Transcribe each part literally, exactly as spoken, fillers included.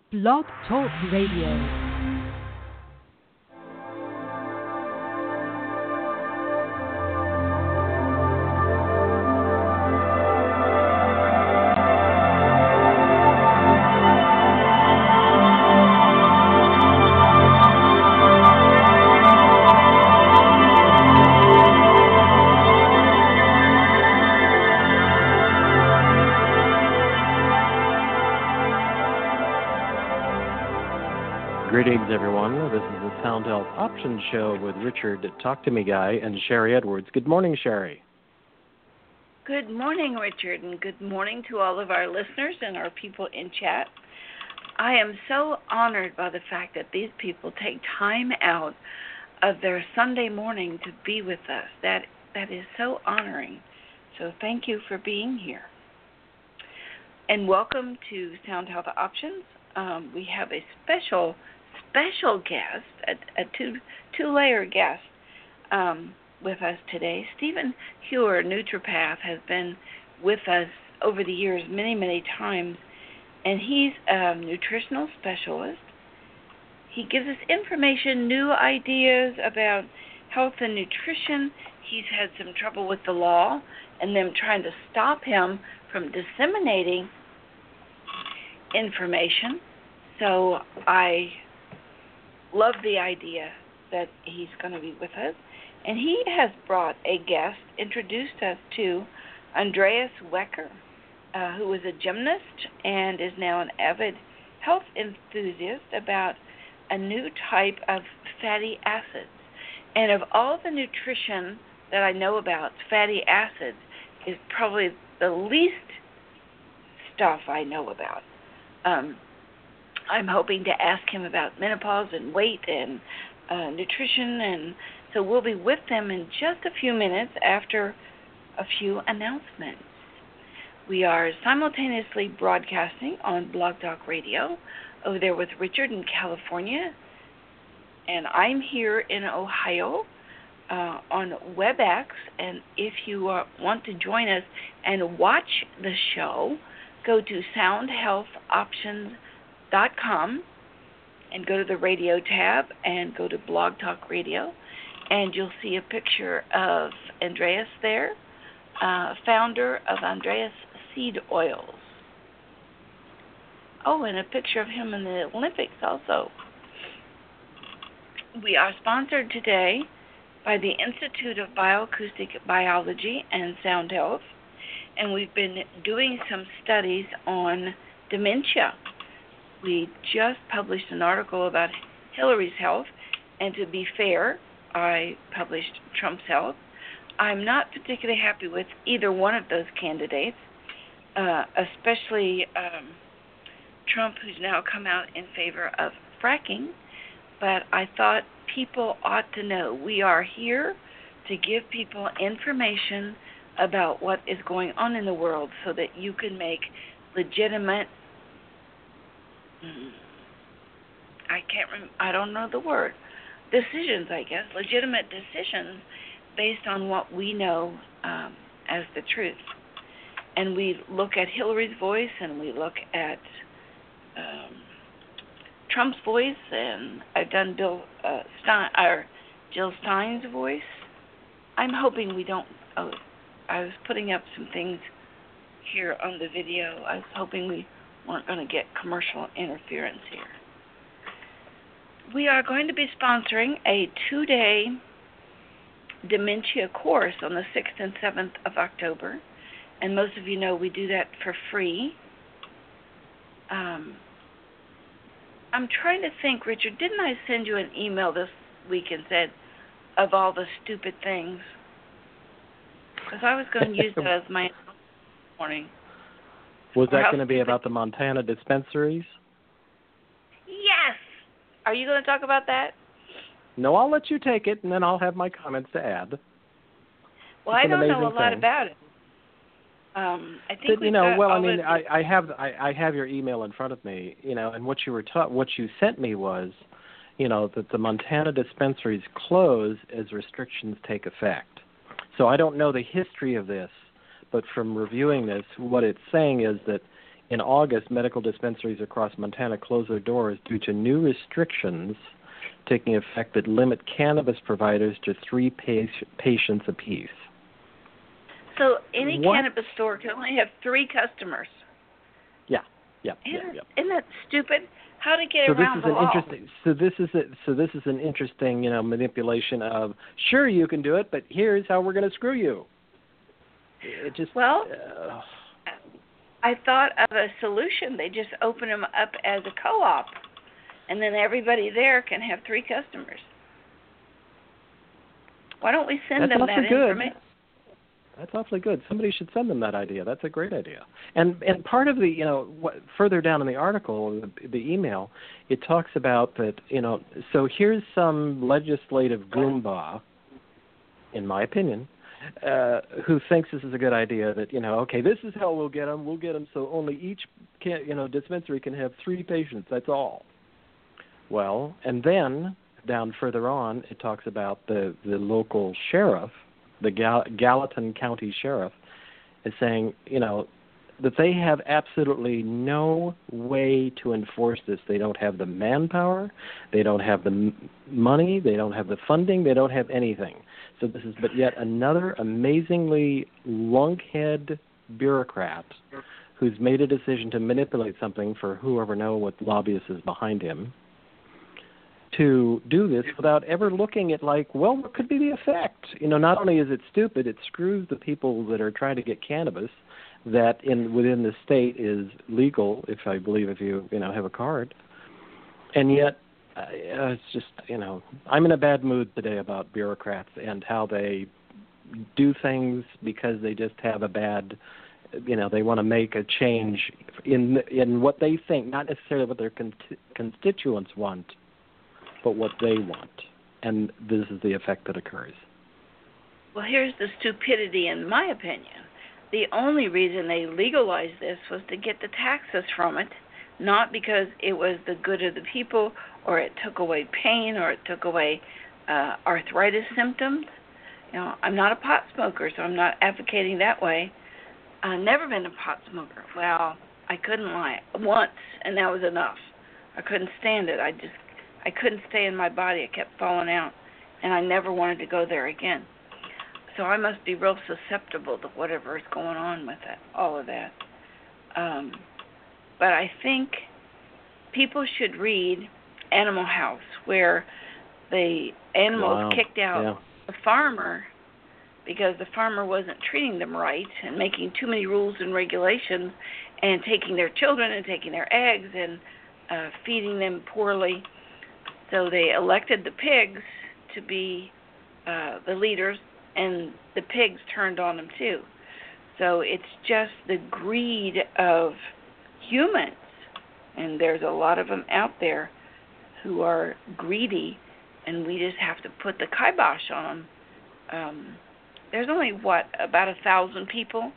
Blog Talk Radio. Greetings, everyone. This is the Sound Health Options Show with Richard Talk to Me Guy and Sherry Edwards. Good morning, Sherry. Good morning, Richard, and good morning to all of our listeners and our people in chat. I am so honored by the fact that these people take time out of their Sunday morning to be with us. That that is so honoring. So thank you for being here. And welcome to Sound Health Options. Um, we have a special special guest, a, a two, two-layer guest um, with us today. Stephen Hewer, Nutripath, has been with us over the years many, many times, and he's a nutritional specialist. He gives us information, new ideas about health and nutrition. He's had some trouble with the law and them trying to stop him from disseminating information. So I love the idea that he's going to be with us. And he has brought a guest, introduced us to Andreas Wecker, uh, who is a gymnast and is now an avid health enthusiast about a new type of fatty acids. And of all the nutrition that I know about, fatty acids is probably the least stuff I know about. Um, I'm hoping to ask him about menopause and weight and uh, nutrition, and so we'll be with them in just a few minutes after a few announcements. We are simultaneously broadcasting on Blog Talk Radio over there with Richard in California, and I'm here in Ohio uh, on WebEx, and if you uh, want to join us and watch the show, go to sound health options dot com and go to the radio tab and go to Blog Talk Radio, and you'll see a picture of Andreas there, uh, founder of Andreas Seed Oils. Oh, and a picture of him in the Olympics also. We are sponsored today by the Institute of Bioacoustic Biology and Sound Health, and we've been doing some studies on dementia. We just published an article about Hillary's health, and to be fair, I published Trump's health. I'm not particularly happy with either one of those candidates, uh, especially um, Trump, who's now come out in favor of fracking, but I thought people ought to know. We are here to give people information about what is going on in the world so that you can make legitimate I can't rem- I don't know the word. Decisions, I guess. Legitimate decisions based on what we know um, as the truth. And we look at Hillary's voice, and we look at um, Trump's voice, and I've done Bill uh, Stein, or Jill Stein's voice. I'm hoping we don't. Oh, I was putting up some things here on the video. I was hoping we weren't going to get commercial interference here. We are going to be sponsoring a two-day dementia course on the sixth and seventh of October, and most of you know we do that for free. Um, I'm trying to think, Richard, didn't I send you an email this week and said, of all the stupid things? Because I was going to use that as my morning. Was that going to be about the Montana dispensaries? Yes. Are you going to talk about that? No, I'll let you take it, and then I'll have my comments to add. Well, it's I don't know a lot thing. about it. Um, I think but, you know, well, I mean, the... I, I have I, I have your email in front of me, you know, and what you were ta- what you sent me was, you know, that the Montana dispensaries close as restrictions take effect. So I don't know the history of this, but from reviewing this, what it's saying is that in August, medical dispensaries across Montana closed their doors due to new restrictions taking effect that limit cannabis providers to three pa- patients apiece. So any What? cannabis store can only have three customers. Yeah, yeah, Isn't, yeah, yeah. isn't that stupid? How to get So this around is the an law? interesting. So this is a, so this is an interesting, you know, manipulation of. Sure, you can do it, but here's how we're going to screw you. It just. Well, Uh, I thought of a solution. They just open them up as a co-op, and then everybody there can have three customers. Why don't we send That's them awfully that good. information? That's awfully good. Somebody should send them that idea. That's a great idea. And and part of the, you know, what, further down in the article, the, the email, it talks about that, you know, so here's some legislative goomba, in my opinion, uh, who thinks this is a good idea. That, you know, okay, this is how we'll get them. We'll get them so only each, can, you know, dispensary can have three patients. That's all. Well, and then down further on, it talks about the the local sheriff. The Gal- Gallatin County Sheriff is saying, you know, that they have absolutely no way to enforce this. They don't have the manpower, they don't have the m- money, they don't have the funding, they don't have anything. So this is but yet another amazingly lunkhead bureaucrat who's made a decision to manipulate something for whoever knows what lobbyist is behind him, to do this without ever looking at, like, well, what could be the effect? You know, not only is it stupid, it screws the people that are trying to get cannabis that in within the state is legal, if I believe if you, you know, have a card. And yet, uh, it's just, you know, I'm in a bad mood today about bureaucrats and how they do things because they just have a bad, you know, they want to make a change in in what they think, not necessarily what their con- constituents want, but what they want, and this is the effect that occurs. Well, here's the stupidity, in my opinion. The only reason they legalized this was to get the taxes from it, not because it was the good of the people, or it took away pain, or it took away uh, arthritis symptoms. You know, I'm not a pot smoker, so I'm not advocating that way. I've never been a pot smoker. Well, I couldn't lie. Once, and that was enough. I couldn't stand it. I just I couldn't stay in my body. It kept falling out, and I never wanted to go there again. So I must be real susceptible to whatever is going on with it, all of that. Um, but I think people should read Animal House, where the animals Wow. kicked out Yeah. the farmer because the farmer wasn't treating them right and making too many rules and regulations and taking their children and taking their eggs and uh, feeding them poorly. So they elected the pigs to be uh, the leaders, and the pigs turned on them too. So it's just the greed of humans, and there's a lot of them out there who are greedy, and we just have to put the kibosh on them. Um, there's only, what, about a thousand people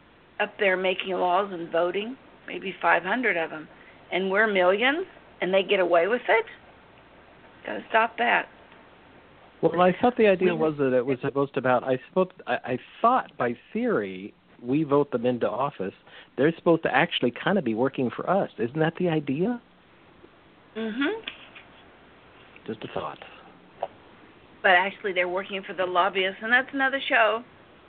up there making laws and voting, maybe five hundred of them, and we're millions, and they get away with it? Got to stop that. Well, I thought the idea was that it was supposed to about. I supposed. I, I thought by theory we vote them into office. They're supposed to actually kind of be working for us. Isn't that the idea? Mhm. Just a thought. But actually, they're working for the lobbyists, and that's another show.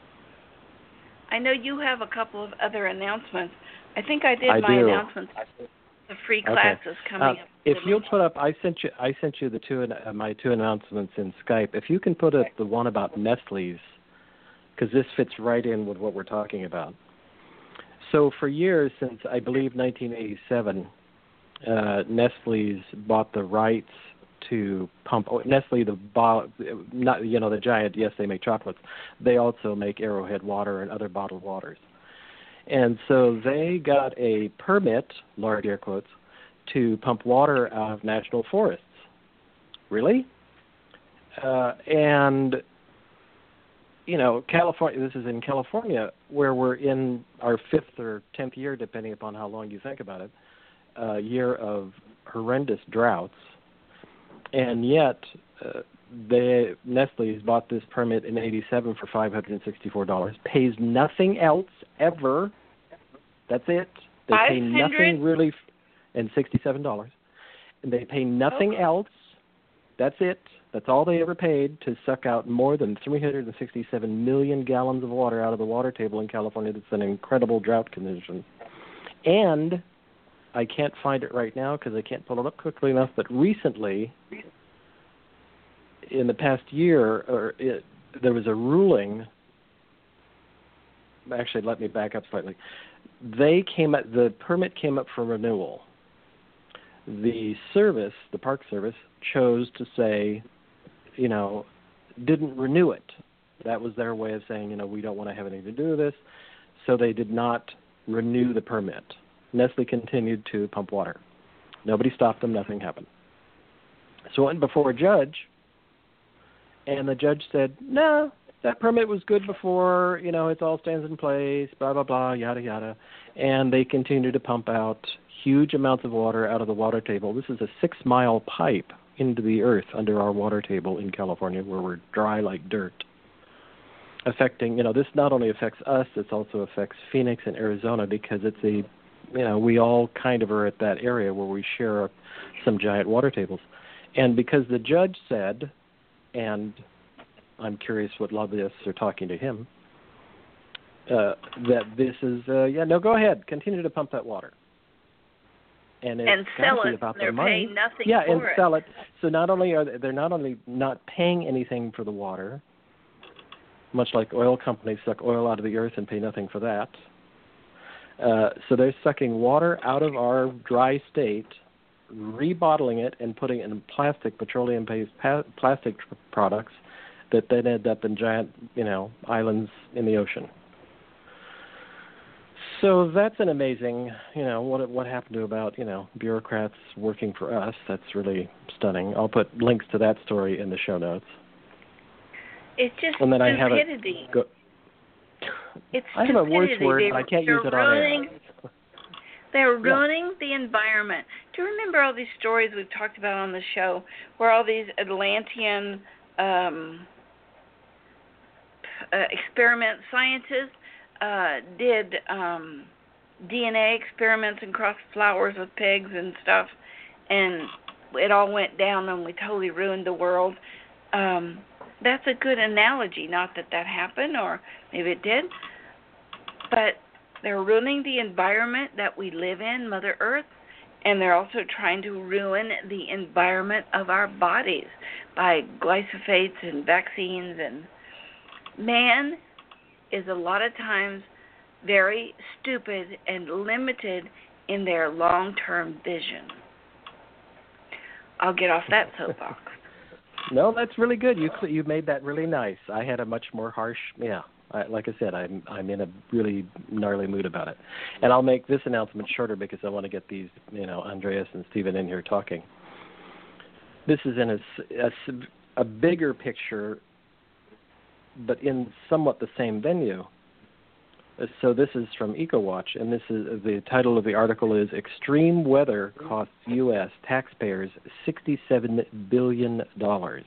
I know you have a couple of other announcements. I think I did I my do. announcements. The free Okay. classes coming Uh, up. if you'll put up, I sent you. I sent you the two uh, my two announcements in Skype. If you can put up the one about Nestle's, because this fits right in with what we're talking about. So for years, since I believe nineteen eighty-seven, uh, Nestle's bought the rights to pump. Oh, Nestle, the bo- not you know the giant. Yes, they make chocolates. They also make Arrowhead water and other bottled waters. And so they got a permit, large air quotes, to pump water out of national forests. Really? Uh, and, you know, California, this is in California, where we're in our fifth or tenth year, depending upon how long you think about it, uh, year of horrendous droughts. And yet, uh, they, Nestle's bought this permit in eighty-seven for five hundred sixty-four dollars, pays nothing else ever. That's it. They pay nothing really, f- and sixty-seven dollars, and they pay nothing oh. else. That's it. That's all they ever paid to suck out more than three hundred sixty-seven million gallons of water out of the water table in California. That's an incredible drought condition. And I can't find it right now because I can't pull it up quickly enough, but recently, in the past year, or it, there was a ruling. Actually, let me back up slightly. They came at, the permit came up for renewal. The service, the Park Service, chose to say, you know, didn't renew it. That was their way of saying, you know, we don't want to have anything to do with this. So they did not renew the permit. Nestle continued to pump water. Nobody stopped them. Nothing happened. So it went before a judge, and the judge said, no, that permit was good before, you know, it all stands in place, blah, blah, blah, yada, yada. And they continued to pump out huge amounts of water out of the water table. This is a six-mile pipe into the earth under our water table in California where we're dry like dirt. Affecting, you know, this not only affects us, it also affects Phoenix and Arizona because it's a, you know, we all kind of are at that area where we share some giant water tables. And because the judge said, and I'm curious what lobbyists are talking to him, uh, that this is, uh, yeah, no, go ahead, continue to pump that water. And, it's and sell it. About they're the money. paying nothing yeah, for and it. sell it. So not only are they, they're not only not paying anything for the water, much like oil companies suck oil out of the earth and pay nothing for that. Uh, so they're sucking water out of our dry state, rebottling it, and putting it in plastic, petroleum-based pa- plastic tr- products that then end up in giant, you know, islands in the ocean. So that's an amazing, you know, what what happened to about, you know, bureaucrats working for us. That's really stunning. I'll put links to that story in the show notes. It's just and then stupidity. I have a, go, it's I have a worse stupidity. word, they, but I can't they're use it ruining, on air. They're Yeah. ruining the environment. Do you remember all these stories we've talked about on the show where all these Atlantean um, uh, experiment scientists uh, did um, D N A experiments and crossed flowers with pigs and stuff, and it all went down and we totally ruined the world? Um, that's a good analogy. Not that that happened, or maybe it did, but they're ruining the environment that we live in, Mother Earth, and they're also trying to ruin the environment of our bodies by glyphosates and vaccines. And man is a lot of times very stupid and limited in their long-term vision. I'll get off that soapbox. No, that's really good. You you made that really nice. I had a much more harsh, yeah. I, like I said, I'm I'm in a really gnarly mood about it, and I'll make this announcement shorter because I want to get these, you know, Andreas and Stephen in here talking. This is in a, a, a bigger picture, but in somewhat the same venue. So this is from EcoWatch, and this is the title of the article is "Extreme Weather Costs U S Taxpayers sixty-seven billion dollars."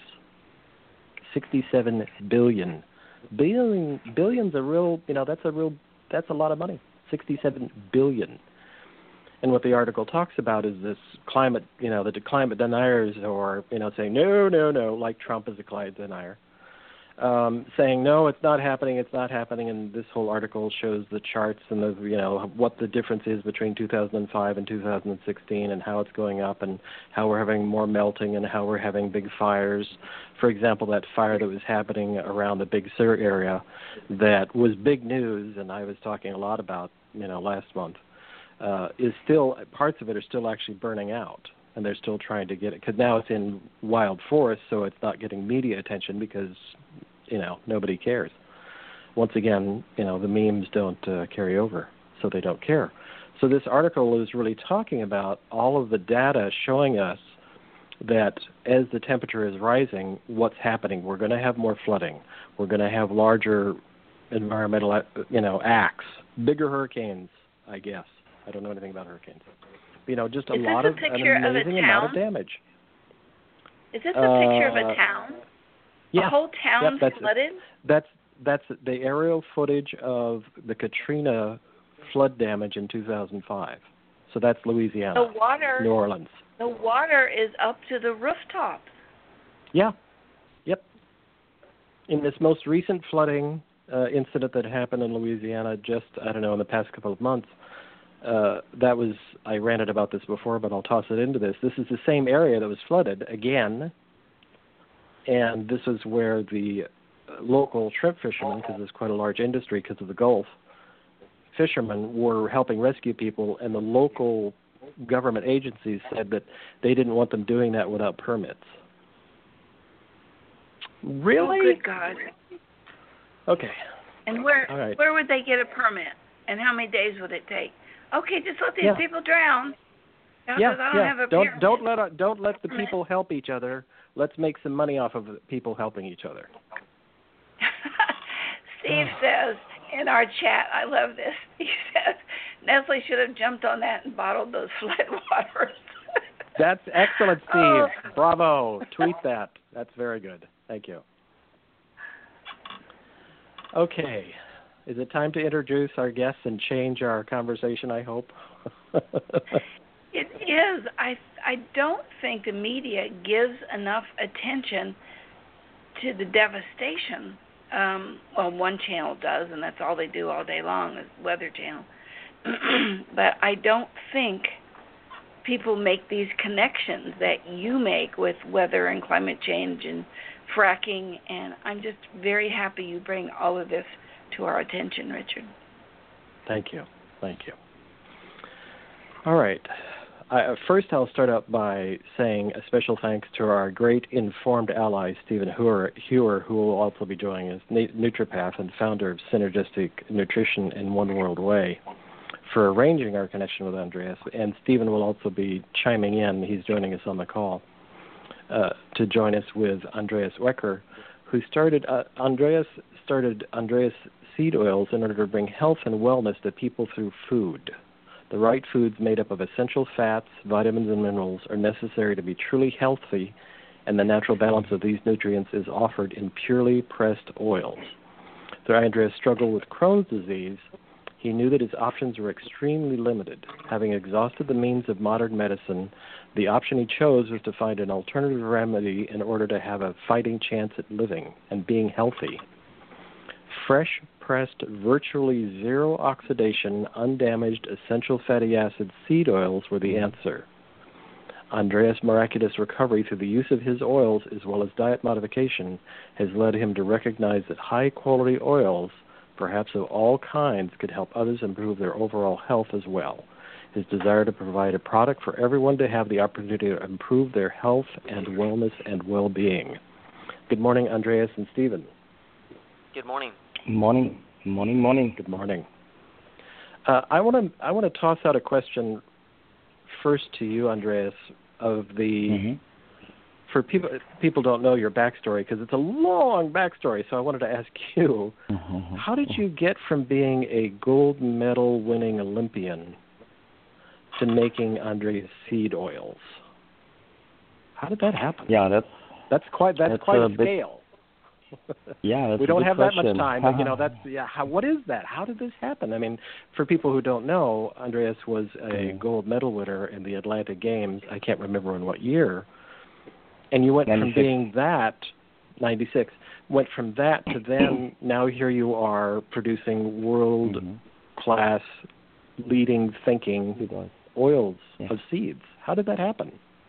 sixty-seven billion dollars. Billion, billions a real, you know, that's a real, that's a lot of money. sixty-seven billion dollars. And what the article talks about is this climate, you know, the climate deniers, or, you know, saying no, no, no, like Trump is a climate denier. Um, saying, no, it's not happening, it's not happening, and this whole article shows the charts and the, you know, what the difference is between two thousand five and two thousand sixteen and how it's going up and how we're having more melting and how we're having big fires. For example, that fire that was happening around the Big Sur area that was big news, and I was talking a lot about, you know, last month, uh, is still, parts of it are still actually burning out. And they're still trying to get it, because now it's in wild forest, so it's not getting media attention because, you know, nobody cares. Once again, you know, the memes don't uh, carry over, so they don't care. So this article is really talking about all of the data showing us that as the temperature is rising, what's happening. We're going to have more flooding. We're going to have larger environmental, you know, acts, bigger hurricanes, I guess. I don't know anything about hurricanes. You know, just a Is this lot a of an picture of a amazing amount of town? damage. Is this a Uh, picture of a town? Yeah, A whole town yep, that's flooded? that's that's the aerial footage of the Katrina flood damage in two thousand five. So that's Louisiana, The water, New Orleans. the water is up to the rooftops. Yeah. Yep. In this most recent flooding uh, incident that happened in Louisiana just, I don't know, in the past couple of months, uh, that was, I ranted about this before, but I'll toss it into this. This is the same area that was flooded again, and this is where the local shrimp fishermen, because it's quite a large industry because of the Gulf, fishermen were helping rescue people, and the local government agencies said that they didn't want them doing that without permits. Really? Oh, good God. Okay. And where All right. where would they get a permit? And how many days would it take? Okay, just let these Yeah. people drown. Because Yeah, I don't yeah. have a don't permit. don't let uh, don't let the people help each other. Let's make some money off of the people helping each other. Steve says in our chat, I love this. He says Nestle should have jumped on that and bottled those floodwaters. That's excellent, Steve. Oh. Bravo. Tweet that. That's very good. Thank you. Okay. Is it time to introduce our guests and change our conversation, I hope? It is. I I don't think the media gives enough attention to the devastation. Um, well, one channel does, and that's all they do all day long is Weather Channel. But I don't think people make these connections that you make with weather and climate change and fracking, and I'm just very happy you bring all of this to our attention, Richard. Thank you. Thank you. All right. I, first, I'll start out by saying a special thanks to our great informed ally, Stephen Hewer, Hewer who will also be joining us, Nutripath and founder of Synergistic Nutrition in One World Way, for arranging our connection with Andreas. And Stephen will also be chiming in. He's joining us on the call uh, to join us with Andreas Wecker, who started, uh, Andreas started Andreas Seed Oils in order to bring health and wellness to people through food. The right foods made up of essential fats, vitamins, and minerals are necessary to be truly healthy, and the natural balance of these nutrients is offered in purely pressed oils. Though Andreas struggled with Crohn's disease, he knew that his options were extremely limited. Having exhausted the means of modern medicine, the option he chose was to find an alternative remedy in order to have a fighting chance at living and being healthy. Fresh pressed, virtually zero oxidation, undamaged essential fatty acid seed oils were the answer. Andreas' miraculous recovery through the use of his oils as well as diet modification has led him to recognize that high-quality oils, perhaps of all kinds, could help others improve their overall health as well. His desire to provide a product for everyone to have the opportunity to improve their health and wellness and well-being. Good morning, Andreas and Stephen. Good morning. Morning, morning, morning. Good morning. Uh, I want to I want to toss out a question first to you, Andreas. Of the Mm-hmm. for people people don't know your backstory because it's a long backstory. So I wanted to ask you, Mm-hmm. how did you get from being a gold medal winning Olympian to making Andreas seed oils? How did that happen? Yeah, that's that's quite that's, that's quite a a bit- scale. yeah. That's we a don't good have question. that much time, but you know that's yeah. How, what is that? How did this happen? I mean, for people who don't know, Andreas was a Okay. gold medal winner in the Atlanta Games. I can't remember in what year. And you went from ninety-six. being that ninety-six, went from that to then now here you are producing world Mhm. class, leading thinking It was. oils Yeah. of seeds. How did that happen?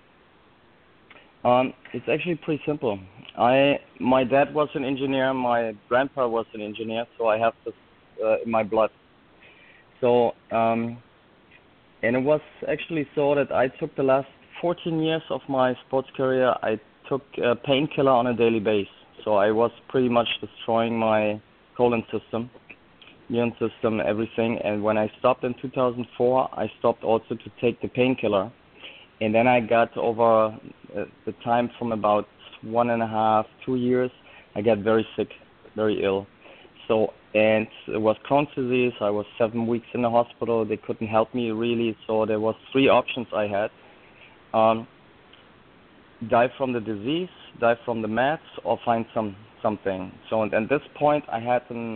Um, it's actually pretty simple. I my dad was an engineer, my grandpa was an engineer, so I have this uh, in my blood. So, um, and it was actually so that I took the last fourteen years of my sports career, I took a painkiller on a daily basis. So I was pretty much destroying my colon system, immune system, everything. And when I stopped in two thousand four, I stopped also to take the painkiller. And then I got over uh, the time from about one and a half, two years, I got very sick, very ill. So, and it was Crohn's disease. I was seven weeks in the hospital. They couldn't help me really. So there was three options I had. Um, die from the disease, die from the meds, or find some something. So at this point, I had an, a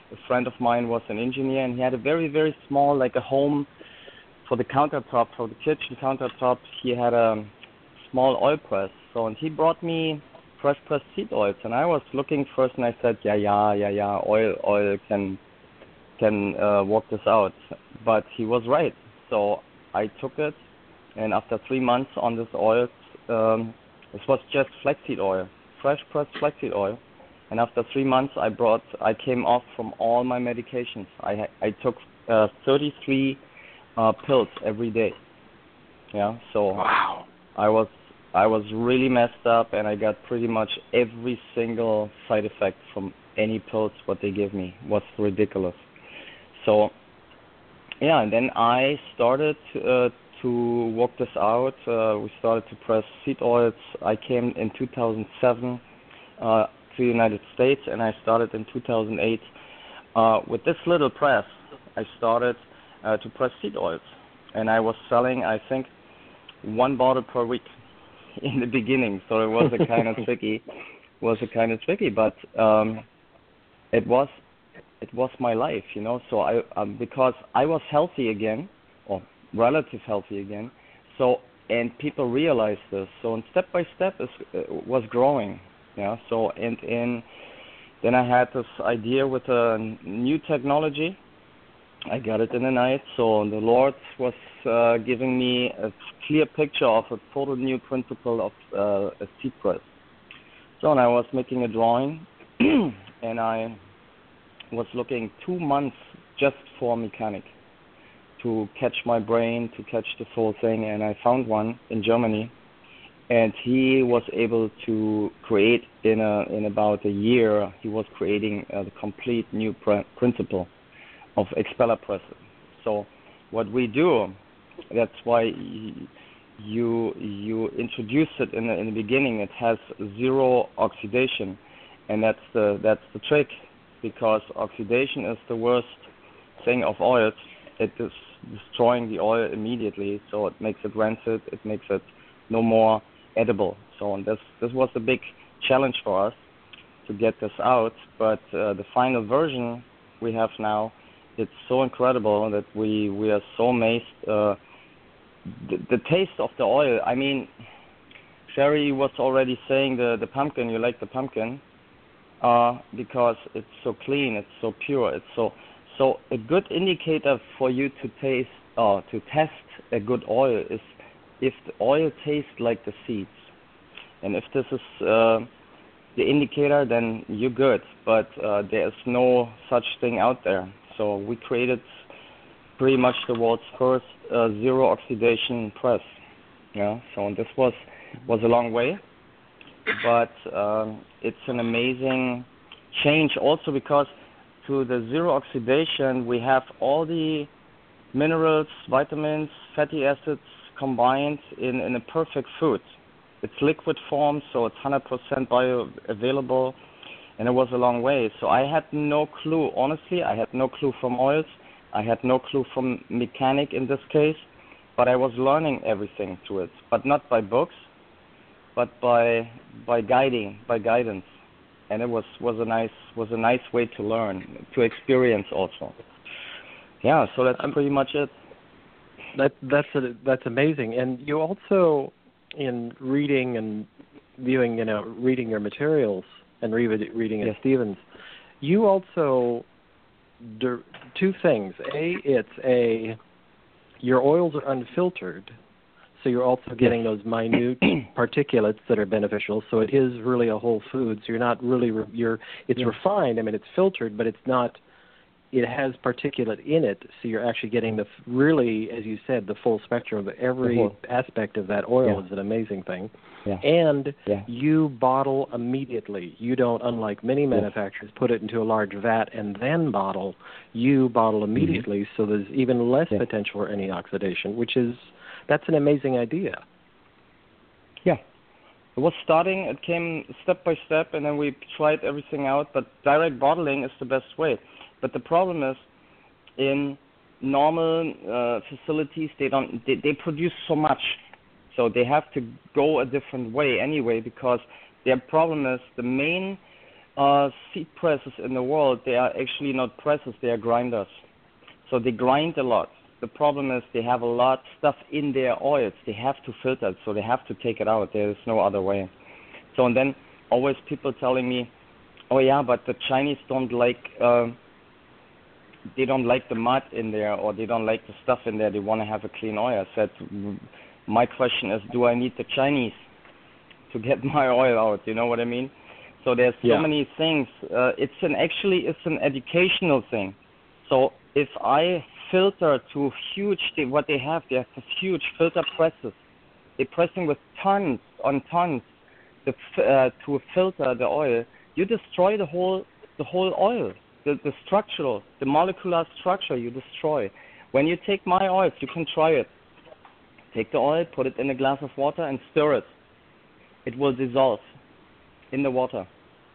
a friend of mine was an engineer, and he had a very, very small, like a home for the countertop, for the kitchen countertop. He had a small oil press. So, and he brought me fresh pressed seed oils, and I was looking first, and I said, yeah, yeah, yeah, yeah, oil, oil can can uh, work this out. But he was right. So I took it, and after three months on this oil, um, this was just flaxseed oil, fresh pressed flaxseed oil. And after three months, I brought, I came off from all my medications. I I took uh, thirty-three uh, pills every day. Yeah, so Wow. I was I was really messed up, and I got pretty much every single side effect from any pills what they give me. It was ridiculous. So yeah, and then I started uh, to work this out. Uh, we started to press seed oils. I came in two thousand seven uh, to the United States, and I started in two thousand eight. Uh, with this little press, I started uh, to press seed oils, and I was selling, I think, one bottle per week in the beginning. So it was a kind of tricky, was a kind of tricky, but um, it was. It was my life, you know. So I, um, because I was healthy again, or relative healthy again. So and people realized this. So and step by step, it uh, was growing. Yeah. So and and then I had this idea with a new technology. I got it in the night. So the Lord was uh, giving me a clear picture of a total new principle of uh, a seed press. So and I was making a drawing, and I was looking two months just for a mechanic to catch my brain, to catch this whole thing, and I found one in Germany, and he was able to create in a in about a year. He was creating uh, the complete new pr- principle of expeller presses. So what we do, that's why you you introduced it in the in the beginning. It has zero oxidation, and that's the that's the trick. Because oxidation is the worst thing of oils. It is destroying the oil immediately, so it makes it rancid, it makes it no more edible. So and this this was a big challenge for us to get this out, but uh, the final version we have now, it's so incredible that we, we are so amazed. Uh, the, the taste of the oil, I mean, Sherry was already saying the, the pumpkin, you like the pumpkin? Uh, because it's so clean, it's so pure, it's so so a good indicator for you to taste or uh, to test a good oil is if the oil tastes like the seeds, and if this is uh, the indicator, then you're good. But uh, there is no such thing out there. So we created pretty much the world's first uh, zero oxidation press. Yeah. So this was was a long way. But um, it's an amazing change also because to the zero oxidation we have all the minerals, vitamins, fatty acids combined in, in a perfect food. It's liquid form, so it's one hundred percent bioavailable, and it was a long way. So I had no clue, honestly, I had no clue from oils. I had no clue from mechanic in this case, but I was learning everything to it, but not by books, but by by guiding, by guidance, and it was, was a nice was a nice way to learn, to experience also. Yeah, so that's um, pretty much it. That that's a, that's amazing, and you also, in reading and viewing, you know, reading your materials and re- reading at yes. Stevens, you also do two things. A, it's a your oils are unfiltered. So you're also getting those minute particulates that are beneficial. So it is really a whole food. So you're not really re- you're it's yeah. refined. I mean, it's filtered, but it's not. It has particulate in it. So you're actually getting the really, as you said, the full spectrum of every whole, aspect of that oil. Yeah. Is an amazing thing. Yeah. And yeah. you bottle immediately. You don't, unlike many manufacturers, put it into a large vat and then bottle. You bottle immediately, mm-hmm. so there's even less yeah. potential for any oxidation, which is. That's an amazing idea. Yeah. It was starting, it came step by step, and then we tried everything out, but direct bottling is the best way. But the problem is, in normal uh, facilities, they don't, they, they produce so much, so they have to go a different way anyway, because their problem is the main uh, seed presses in the world, they are actually not presses, they are grinders. So they grind a lot. The problem is they have a lot of stuff in their oils. They have to filter it, so they have to take it out. There is no other way. So and then always people telling me, oh yeah, but the Chinese don't like, uh, they don't like the mud in there, or they don't like the stuff in there. They want to have a clean oil. I said, my question is, do I need the Chinese to get my oil out? You know what I mean? So there's so yeah. many things. Uh, it's an actually it's an educational thing. So if I filter to huge, they, what they have, they have huge filter presses. They're pressing with tons on tons to, uh, to filter the oil. You destroy the whole the whole oil, the, the structural, the molecular structure. You destroy. When you take my oils, you can try it. Take the oil, put it in a glass of water, and stir it. It will dissolve in the water.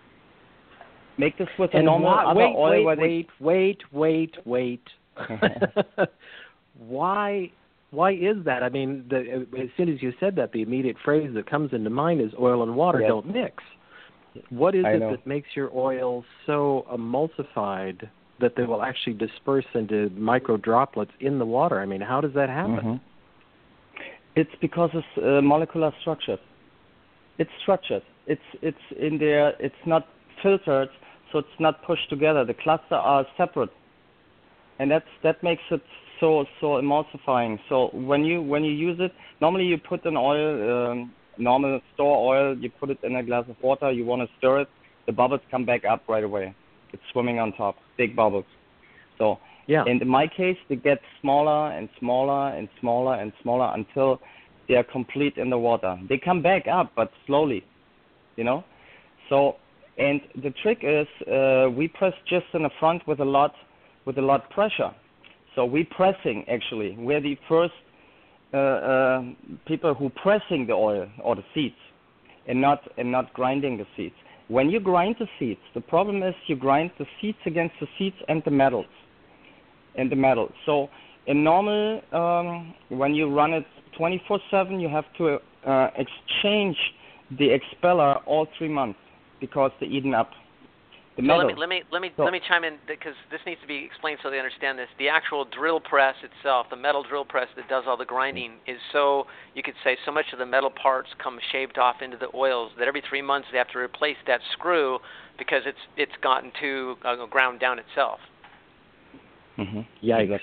Make this with a and normal why, other wait, oil. Wait, wait, wait, wait, wait, wait. Why? Why is that? I mean, the, as soon as you said that, the immediate phrase that comes into mind is oil and water yes. don't mix. What is I it know. that makes your oil so emulsified that they will actually disperse into micro droplets in the water? I mean, how does that happen? Mm-hmm. It's because it's uh, molecular structure. It's structured. It's it's in there. It's not filtered, so it's not pushed together. The clusters are separate, and that's that makes it so so emulsifying. So when you when you use it, normally you put an oil, um, normal store oil, you put it in a glass of water. You want to stir it, the bubbles come back up right away. It's swimming on top, big bubbles. So yeah. And in my case, they get smaller and smaller and smaller and smaller until they are complete in the water. They come back up, but slowly, you know. So, and the trick is uh, we press just in the front with a lot, with a lot pressure. So we pressing actually. We're the first uh, uh, people who pressing the oil or the seeds, and not and not grinding the seeds. When you grind the seeds, the problem is you grind the seeds against the seeds and the metals, and the metal. So in normal, um, when you run it twenty-four seven, you have to uh, exchange the expeller all three months because they eaten up the so metal. let me let me let me so, let me chime in because this needs to be explained so they understand this. The actual drill press itself, the metal drill press that does all the grinding, is so you could say so much of the metal parts come shaved off into the oils that every three months they have to replace that screw because it's it's gotten too uh, ground down itself. Mm-hmm. Yeah, exactly.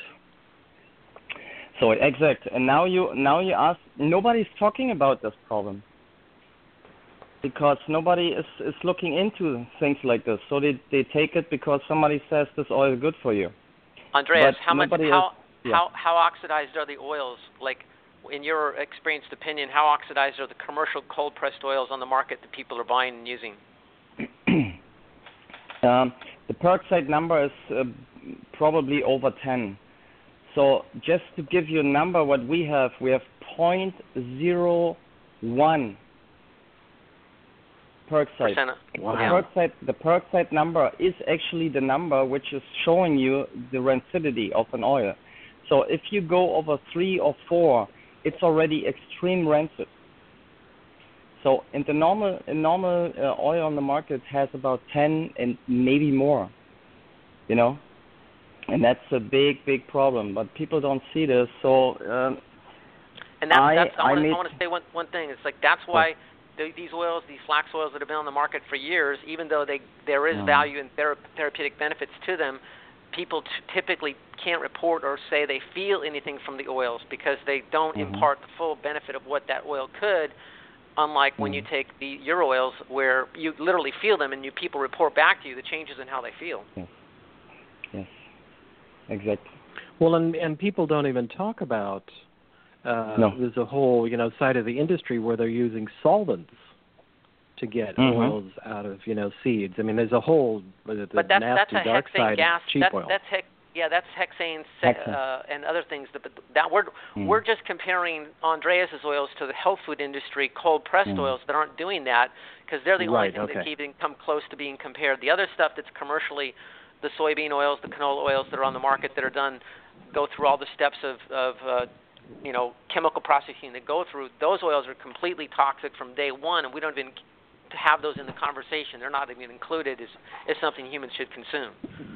So exact, and now you now you ask. Nobody's talking about this problem because nobody is, is looking into things like this. So they they take it because somebody says this oil is good for you. Andreas, but how much how is, yeah. how how oxidized are the oils? Like, in your experienced opinion, how oxidized are the commercial cold pressed oils on the market that people are buying and using? um, the peroxide number is uh, probably over ten. So just to give you a number, what we have, we have zero point zero one peroxide. Wow. The peroxide, the peroxide number is actually the number which is showing you the rancidity of an oil. So if you go over three or four, it's already extreme rancid. So in the normal, a normal uh, oil on the market has about ten and maybe more, you know. And that's a big, big problem. But people don't see this. So um, and that, I, that's I, I, want, made, I want to say one one thing. It's like that's why the, these oils, these flax oils that have been on the market for years, even though they there is Mm. value and thera- therapeutic benefits to them, people t- typically can't report or say they feel anything from the oils because they don't Mm-hmm. impart the full benefit of what that oil could. Unlike mm. when you take the your oils, where you literally feel them and you people report back to you the changes in how they feel. Yes. Yes. Exactly. Well, and and people don't even talk about. Uh, no. There's a whole you know side of the industry where they're using solvents to get mm-hmm. oils out of you know seeds. I mean, there's a whole the but that's nasty that's a dark hexane side gas. of cheap that's, oil. That's hex, yeah, that's hexane, hexane. Uh, and other things. That, but that we're mm. we're just comparing Andreas's oils to the health food industry cold pressed mm. oils that aren't doing that because they're the right, only things okay. that even come close to being compared. The other stuff that's commercially, the soybean oils, the canola oils that are on the market that are done, go through all the steps of, of uh, you know, chemical processing that go through. Those oils are completely toxic from day one, and we don't even to have those in the conversation. They're not even included as, as something humans should consume.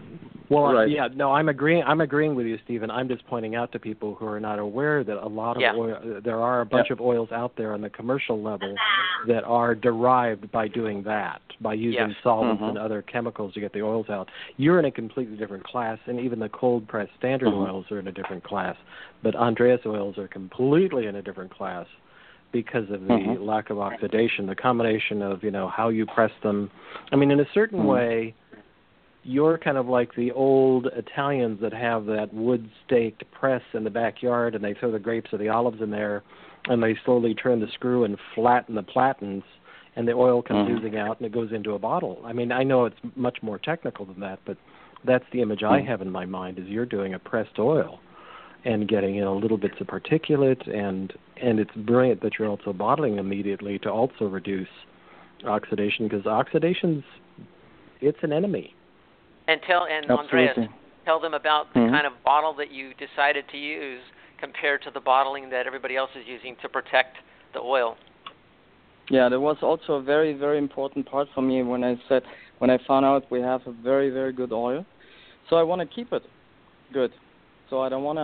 Well, Right. yeah, no, I'm agreeing. I'm agreeing with you, Stephen. I'm just pointing out to people who are not aware that a lot of Yeah. oil, there are a bunch Yeah. of oils out there on the commercial level that are derived by doing that, by using Yes. solvents Mhm. and other chemicals to get the oils out. You're in a completely different class, and even the cold pressed standard Mhm. oils are in a different class. But Andreas oils are completely in a different class because of the Mhm. lack of oxidation, the combination of, you know, how you press them. I mean, in a certain Mhm. way, you're kind of like the old Italians that have that wood-staked press in the backyard, and they throw the grapes or the olives in there, and they slowly turn the screw and flatten the platens, and the oil comes Mhm. oozing out, and it goes into a bottle. I mean, I know it's much more technical than that, but that's the image I Mhm. have in my mind, is you're doing a pressed oil and getting, you know, little bits of particulate, and and it's brilliant that you're also bottling immediately to also reduce oxidation, because oxidation's, it's an enemy. And tell and Andreas, Absolutely. tell them about the Mhm. kind of bottle that you decided to use compared to the bottling that everybody else is using to protect the oil. Yeah, there was also a very, very important part for me when I said, when I found out we have a very, very good oil. So I want to keep it good. So I don't want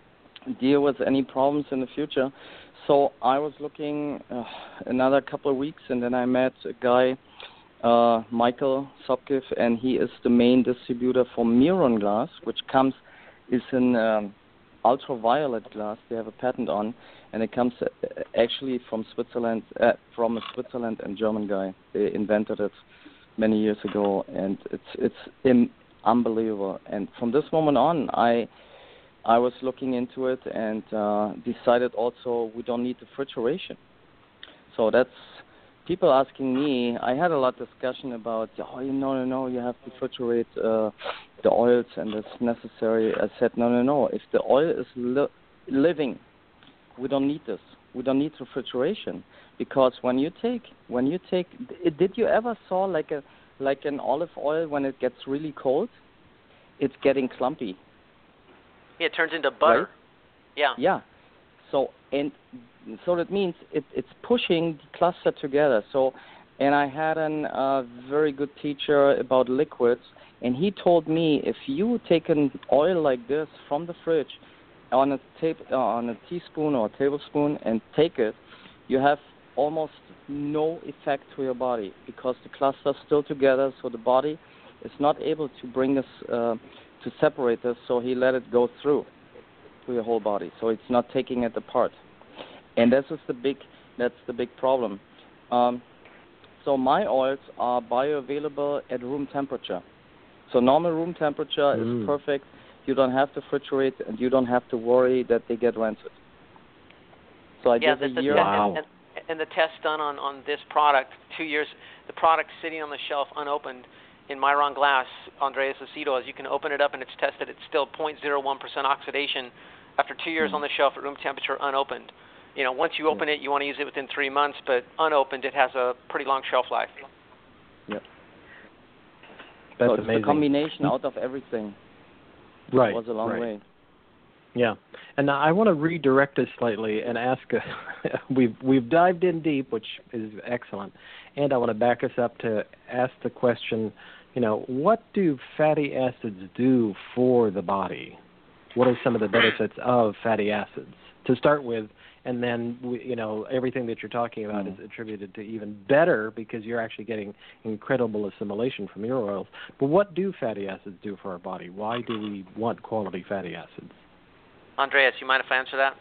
to deal with any problems in the future. So I was looking uh, another couple of weeks, and then I met a guy, uh, Michael Sopkiff, and he is the main distributor for Miron glass, which comes, is an um, ultraviolet glass they have a patent on, and it comes uh, actually from Switzerland, uh, from a Switzerland and German guy. They invented it many years ago, and it's it's im- unbelievable. And from this moment on, I I was looking into it and uh, decided also we don't need refrigeration. So that's people asking me. I had a lot of discussion about, oh, you know, no, no, you have to refrigerate uh, the oils and it's necessary. I said, no, no, no. If the oil is li- living, we don't need this. We don't need refrigeration, because when you take when you take, did you ever saw like a like an olive oil when it gets really cold? It's getting clumpy. Yeah, it turns into butter. Right? Yeah. Yeah. So and so that means it, it's pushing the cluster together. So, and I had a uh, very good teacher about liquids, and he told me if you take an oil like this from the fridge on a tape uh, on a teaspoon or a tablespoon and take it, you have almost no effect to your body, because the cluster is still together. So the body is not able to bring this uh, to separate this. So he let it go through to your whole body, so it's not taking it apart. And this is the big, that's the big problem. Um, so my oils are bioavailable at room temperature. So normal room temperature Mm. is perfect. You don't have to refrigerate, and you don't have to worry that they get rancid. So I yeah, did the, a the year. test, Wow. and, and the test done on, on this product, two years, the product sitting on the shelf unopened in Miron glass, Andreas Aceto, as you can open it up and it's tested, it's still zero point zero one percent oxidation after two years Mm. on the shelf at room temperature unopened. You know, once you open yeah. it, you want to use it within three months, but unopened, it has a pretty long shelf life. Yep. That's so it's amazing. the combination out of everything. Right. It was a long right. way. Yeah, and now I want to redirect us slightly and ask. A, we've we've dived in deep, which is excellent, and I want to back us up to ask the question. You know, what do fatty acids do for the body? What are some of the benefits of fatty acids to start with? And then, we, you know, everything that you're talking about mm. is attributed to even better, because you're actually getting incredible assimilation from your oils. But what do fatty acids do for our body? Why do we want quality fatty acids? Andreas, you mind if I answer that?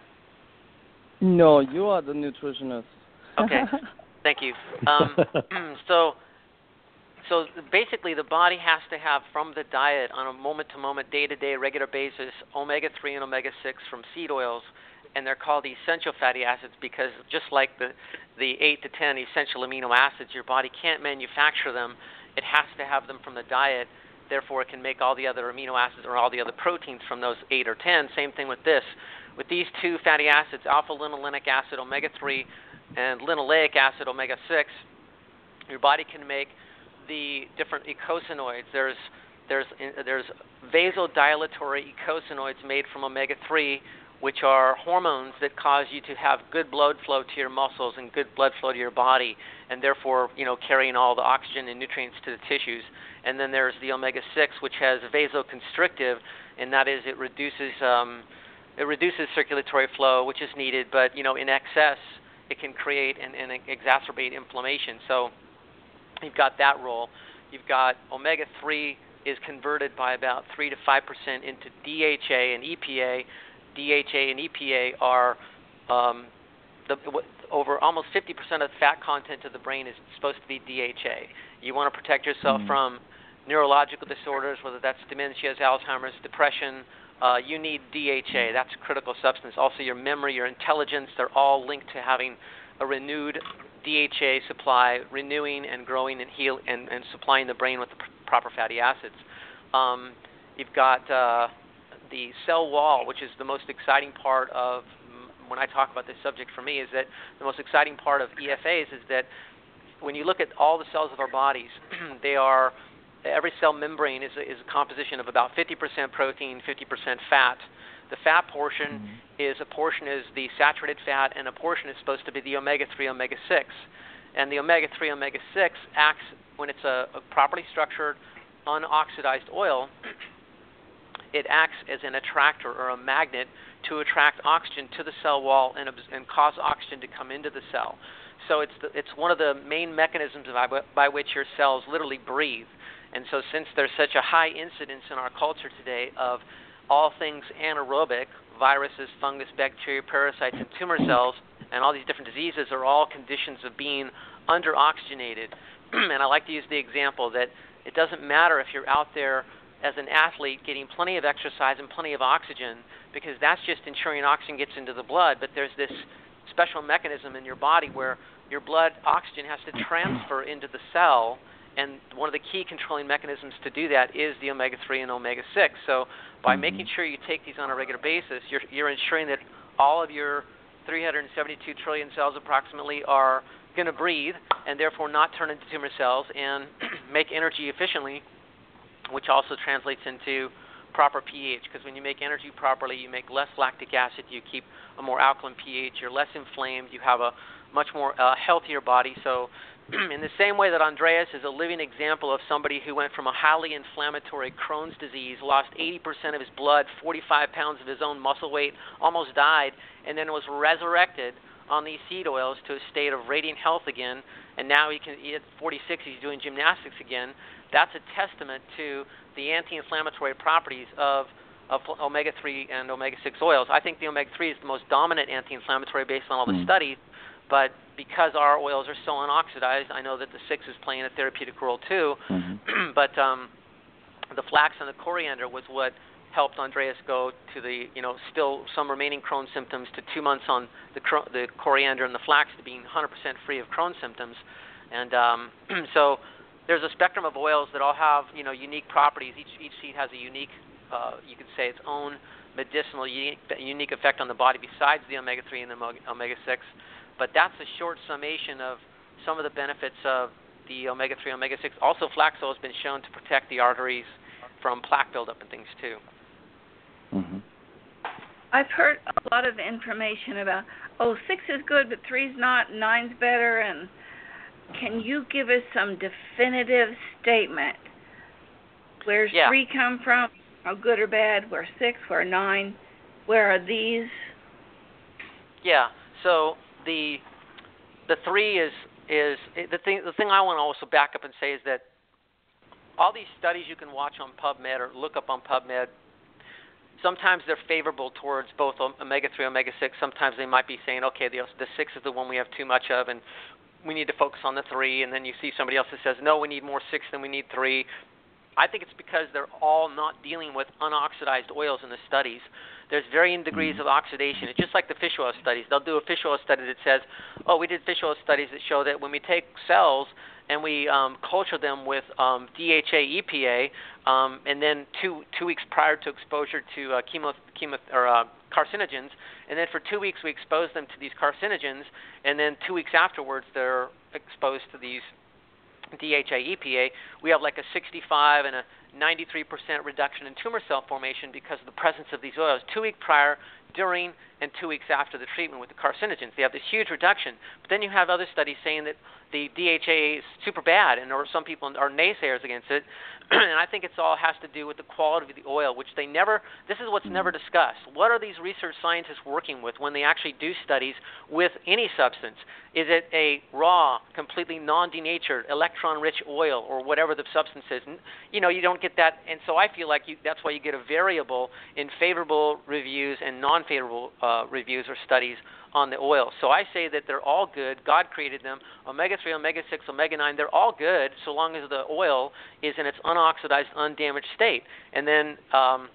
No, you are the nutritionist. Okay, thank you. Um, so, so basically, the body has to have from the diet on a moment-to-moment, day-to-day, regular basis, omega three and omega six from seed oils. And they're called essential fatty acids because just like the, the eight to ten essential amino acids, your body can't manufacture them. It has to have them from the diet. Therefore, it can make all the other amino acids or all the other proteins from those eight or ten. Same thing with this. With these two fatty acids, alpha-linolenic acid, omega three, and linoleic acid, omega six, your body can make the different eicosanoids. There's, there's, there's vasodilatory eicosanoids made from omega three, which are hormones that cause you to have good blood flow to your muscles and good blood flow to your body, and therefore, you know, carrying all the oxygen and nutrients to the tissues. And then there's the omega six, which has vasoconstrictive, and that is it reduces um, it reduces circulatory flow, which is needed, but you know, in excess, it can create and, and exacerbate inflammation. So you've got that role. You've got omega three is converted by about three to five percent into D H A and E P A. D H A and E P A are um, the, over almost fifty percent of the fat content of the brain is supposed to be D H A. You want to protect yourself mm. from neurological disorders, whether that's dementia, Alzheimer's, depression. Uh, you need D H A. That's a critical substance. Also, your memory, your intelligence, they're all linked to having a renewed D H A supply, renewing and growing and heal and, and supplying the brain with the pr- proper fatty acids. Um, you've got uh, the cell wall, which is the most exciting part of, when I talk about this subject for me, is that the most exciting part of E F As is that when you look at all the cells of our bodies, they are, every cell membrane is a, is a composition of about fifty percent protein, fifty percent fat. The fat portion mm-hmm. is a portion is the saturated fat, and a portion is supposed to be the omega three, omega six. And the omega three, omega six acts, when it's a, a properly structured, unoxidized oil, it acts as an attractor or a magnet to attract oxygen to the cell wall and, and cause oxygen to come into the cell. So it's the, it's one of the main mechanisms by, by which your cells literally breathe. And so since there's such a high incidence in our culture today of all things anaerobic, viruses, fungus, bacteria, parasites, and tumor cells, and all these different diseases are all conditions of being under-oxygenated. And I like to use the example that it doesn't matter if you're out there as an athlete getting plenty of exercise and plenty of oxygen, because that's just ensuring oxygen gets into the blood, but there's this special mechanism in your body where your blood oxygen has to transfer into the cell, and one of the key controlling mechanisms to do that is the omega three and omega six. So by mm-hmm. making sure you take these on a regular basis, you're, you're ensuring that all of your three hundred seventy-two trillion cells approximately are going to breathe and therefore not turn into tumor cells and make energy efficiently, which also translates into proper pH, because when you make energy properly, you make less lactic acid, you keep a more alkaline pH, you're less inflamed, you have a much more uh, healthier body. So in the same way that Andreas is a living example of somebody who went from a highly inflammatory Crohn's disease, lost eighty percent of his blood, forty-five pounds of his own muscle weight, almost died, and then was resurrected on these seed oils to a state of radiant health again, and now he can, at forty-six, he's doing gymnastics again. That's a testament to the anti-inflammatory properties of, of omega three and omega six oils. I think the omega three is the most dominant anti-inflammatory based on all the mm. studies, but because our oils are so unoxidized, I know that the six is playing a therapeutic role too. Mm-hmm. But um, the flax and the coriander was what helped Andreas go to the, you know, still some remaining Crohn's symptoms to two months on the the coriander and the flax to being one hundred percent free of Crohn's symptoms. And um, so there's a spectrum of oils that all have, you know, unique properties. Each each seed has a unique, uh, you could say, its own medicinal unique, unique effect on the body besides the omega three and the omega six. But that's a short summation of some of the benefits of the omega three, omega six. Also, flax oil has been shown to protect the arteries from plaque buildup and things too. Mm-hmm. I've heard a lot of information about, oh, six is good, but three's not, nine's better. And can you give us some definitive statement? Where's yeah. three come from? How good or bad? Where six? Where nine? Where are these? Yeah. So the the three is is the thing. The thing I want to also back up and say is that all these studies you can watch on PubMed or look up on PubMed, sometimes they're favorable towards both omega three, omega six. Sometimes they might be saying, okay, the the six is the one we have too much of, and we need to focus on the three. And then you see somebody else that says, no, we need more six than we need three. I think it's because they're all not dealing with unoxidized oils in the studies. There's varying degrees of oxidation. It's just like the fish oil studies. They'll do a fish oil study that says, oh, we did fish oil studies that show that when we take cells and we um, culture them with um, D H A, E P A, um, and then two two weeks prior to exposure to uh, chemo, chemo or uh, carcinogens, and then for two weeks we expose them to these carcinogens, and then two weeks afterwards they're exposed to these D H A, E P A, we have like a sixty-five and a ninety-three percent reduction in tumor cell formation because of the presence of these oils. Two weeks prior, during and two weeks after the treatment with the carcinogens. They have this huge reduction. But then you have other studies saying that the D H A is super bad, and or some people are naysayers against it. And I think it's all has to do with the quality of the oil, which they never, this is what's never discussed. What are these research scientists working with when they actually do studies with any substance? Is it a raw, completely non-denatured, electron-rich oil or whatever the substance is? You know, you don't get that. And so I feel like you, that's why you get a variable in favorable reviews and non-favorable uh, reviews or studies on the oil. So I say that they're all good. God created them. omega three, omega six, omega nine, they're all good so long as the oil is in its unoxidized, undamaged state. And then um,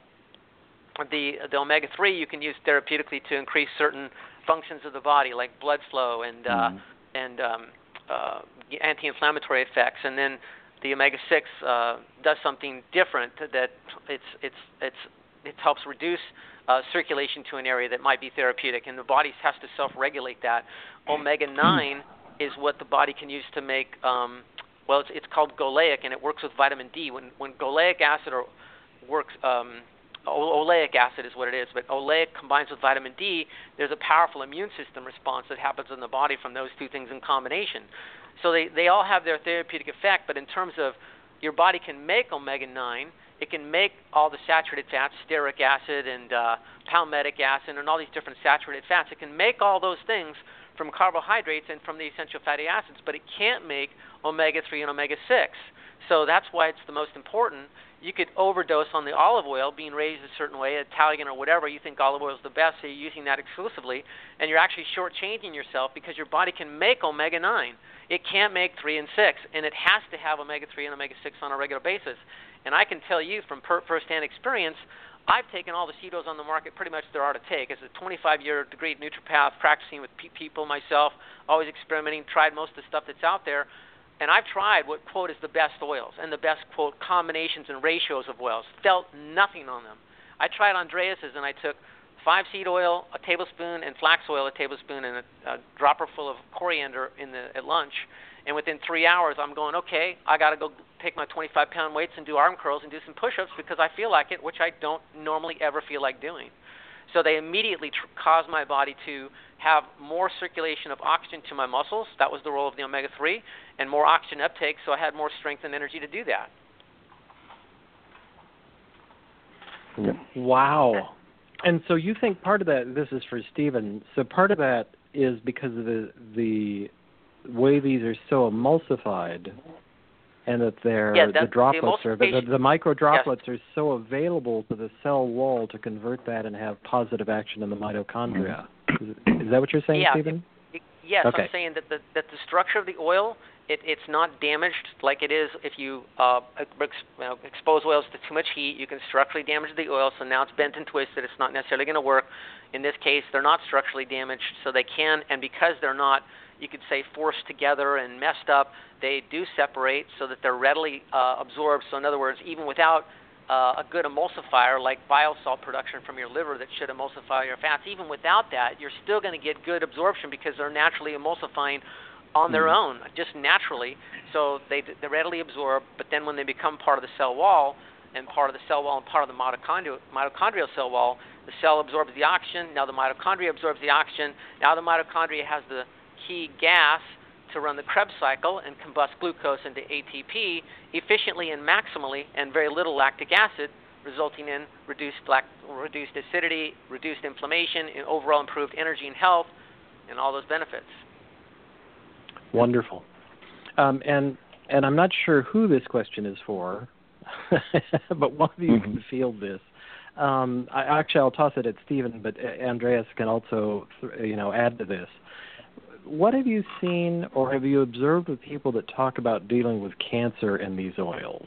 the the omega three you can use therapeutically to increase certain functions of the body, like blood flow and uh, mm. and um, uh, anti-inflammatory effects. And then the omega six uh, does something different that it's it's it's it helps reduce uh, circulation to an area that might be therapeutic, and the body has to self-regulate that. omega nine is what the body can use to make, um, well, it's, it's called Goleic, and it works with vitamin D. When when Goleic acid or works, um, oleic acid is what it is, but oleic combines with vitamin D, there's a powerful immune system response that happens in the body from those two things in combination. So they, they all have their therapeutic effect, but in terms of your body can make omega nine, it can make all the saturated fats, stearic acid and uh, palmitic acid and all these different saturated fats. It can make all those things from carbohydrates and from the essential fatty acids, but it can't make omega three and omega six. So that's why it's the most important. You could overdose on the olive oil, being raised a certain way, Italian or whatever. You think olive oil is the best, so you're using that exclusively, and you're actually shortchanging yourself because your body can make omega nine. It can't make three and six, and it has to have omega three and omega six on a regular basis. And I can tell you from per- first-hand experience, I've taken all the seed oils on the market pretty much there are to take. As a twenty-five-year degree naturopath, practicing with pe- people myself, always experimenting, tried most of the stuff that's out there. And I've tried what, quote, is the best oils and the best, quote, combinations and ratios of oils. Felt nothing on them. I tried Andreas's, and I took five seed oil, a tablespoon, and flax oil, a tablespoon, and a, a dropper full of coriander in the, at lunch. And within three hours, I'm going, okay, I got to go take my twenty-five pound weights and do arm curls and do some push-ups because I feel like it, which I don't normally ever feel like doing. So they immediately tr- caused my body to have more circulation of oxygen to my muscles. That was the role of the omega three, and more oxygen uptake, so I had more strength and energy to do that. Wow. And so you think part of that, this is for Stephen, so part of that is because of the the way these are so emulsified, and that they're yeah, the droplets the are the, the micro droplets yes. are so available to the cell wall to convert that and have positive action in the mitochondria. Is, is that what you're saying, yeah, Stephen? It, it, yes, okay. I'm saying that the that the structure of the oil, it, it's not damaged like it is if you uh, ex, you know, expose oils to too much heat. You can structurally damage the oil, so now it's bent and twisted. It's not necessarily going to work. In this case, they're not structurally damaged, so they can, and because they're not, you could say, forced together and messed up, they do separate so that they're readily uh, absorbed. So in other words, even without uh, a good emulsifier like bile salt production from your liver that should emulsify your fats, even without that, you're still going to get good absorption because they're naturally emulsifying on their own, just naturally. So they, they readily absorb, but then when they become part of the cell wall, and part of the cell wall and part of the mitochondrial, mitochondrial cell wall, the cell absorbs the oxygen, now the mitochondria absorbs the oxygen, now the mitochondria has the key gas to run the Krebs cycle and combust glucose into A T P efficiently and maximally, and very little lactic acid, resulting in reduced lact- reduced acidity, reduced inflammation, and overall improved energy and health, and all those benefits. Wonderful. Um, and and I'm not sure who this question is for, but one of you mm-hmm. can field this. Um, I, actually, I'll toss it at Stephen, but Andreas can also, you know, add to this. What have you seen or have you observed with people that talk about dealing with cancer in these oils?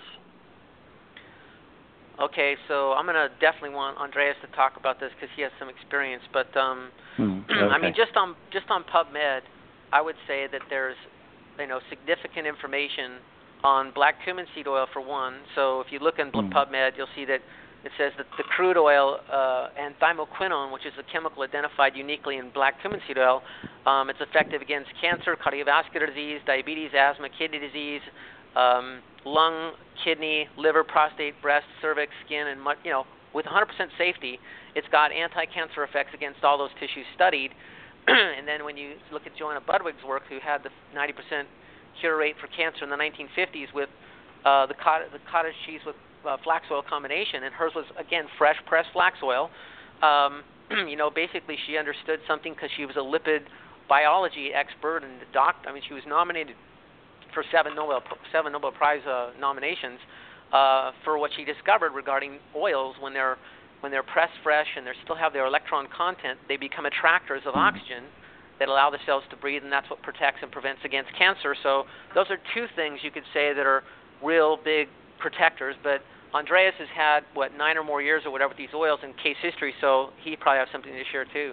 Okay, so I'm going to definitely want Andreas to talk about this because he has some experience. But um, hmm, okay. I mean, just on just on PubMed, I would say that there's, you know, significant information on black cumin seed oil for one. So if you look in hmm. PubMed, you'll see that it says that the crude oil uh, and thymoquinone, which is a chemical identified uniquely in black cumin seed oil, um, it's effective against cancer, cardiovascular disease, diabetes, asthma, kidney disease, um, lung, kidney, liver, prostate, breast, cervix, skin, and, you know, with one hundred percent safety. it's got anti-cancer effects against all those tissues studied. And then when you look at Joanna Budwig's work, who had the ninety percent cure rate for cancer in the nineteen fifties with uh, the, cot- the cottage cheese with uh, flax oil combination, and hers was, again, fresh pressed flax oil. Um, you know, basically she understood something because she was a lipid biology expert and doctor. I mean, she was nominated for seven Nobel seven Nobel Prize uh, nominations uh, for what she discovered regarding oils. When they're when they're pressed fresh and they still have their electron content, they become attractors of oxygen that allow the cells to breathe, and that's what protects and prevents against cancer. So those are two things you could say that are real big protectors. But Andreas has had, what, nine or more years or whatever with these oils in case history, so he probably has something to share too.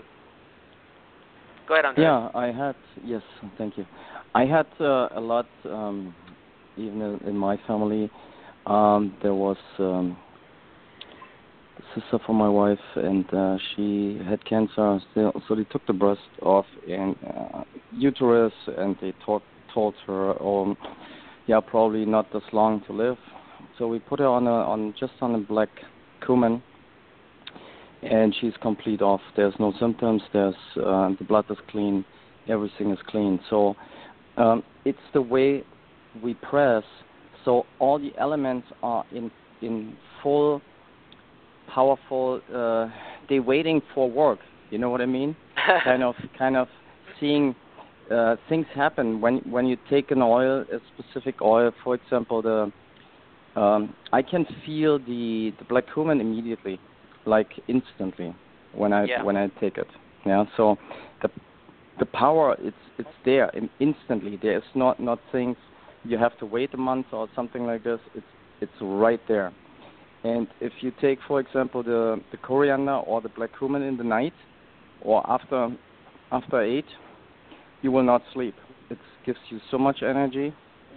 Go ahead, Andreas. Yeah, I had, yes, thank you. I had uh, a lot, um, even in, in my family. Um, there was um, a sister for my wife, and uh, she had cancer, so, so they took the breast off and uh, uterus, and they told, told her, oh, yeah, probably not this long to live. So we put her on a, on just on a black cumin, and she's complete off. There's no symptoms. There's uh, the blood is clean. Everything is clean. So um, it's the way we press. So all the elements are in in full, powerful. Uh, they're waiting for work. You know what I mean? kind of, kind of seeing uh, things happen when when you take an oil, a specific oil, for example, the Um, I can feel the, the black cumin immediately, like instantly, when I yeah. when I take it. Yeah. So the the power it's it's there instantly. There is not not things you have to wait a month or something like this. It's it's right there. And if you take, for example, the the coriander or the black cumin in the night, or after after eight, you will not sleep. It gives you so much energy,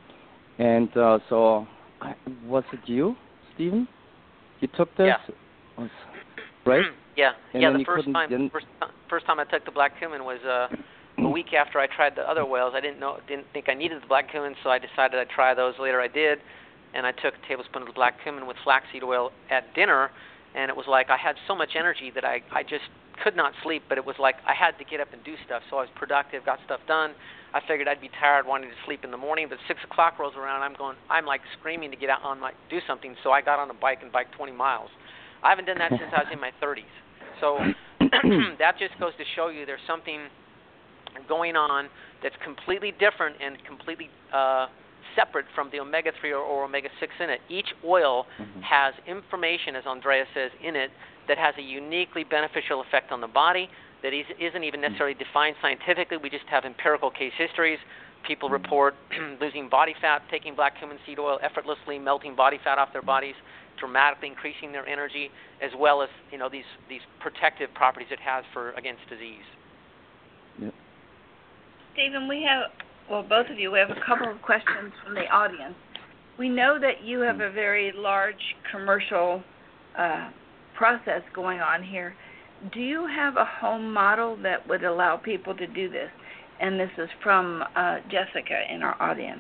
and uh, so. Was it you, Stephen? You took this, yeah. right? yeah, and yeah. The first time, didn't... first, first time I took the black cumin was uh, a week after I tried the other oils. I didn't know, didn't think I needed the black cumin, so I decided I'd try those. Later, I did, and I took a tablespoon of the black cumin with flaxseed oil at dinner, and it was like I had so much energy that I, I just could not sleep. But it was like I had to get up and do stuff, so I was productive, got stuff done. I figured I'd be tired, wanting to sleep in the morning, but six o'clock rolls around, I'm going, I'm like screaming to get out on my, do something. So I got on a bike and biked twenty miles. I haven't done that since I was in my thirties. So that just goes to show you there's something going on that's completely different and completely uh, separate from the omega three or, or omega six in it. Each oil mm-hmm. has information, as Andreas says, in it that has a uniquely beneficial effect on the body that isn't even necessarily defined scientifically. We just have empirical case histories. People report losing body fat, taking black cumin seed oil effortlessly, melting body fat off their bodies, dramatically increasing their energy, as well as, you know, these these protective properties it has for against disease. Yep. Stephen, we have, well, both of you, we have a couple of questions from the audience. We know that you have a very large commercial uh, process going on here. Do you have a home model that would allow people to do this? And this is from uh, Jessica in our audience.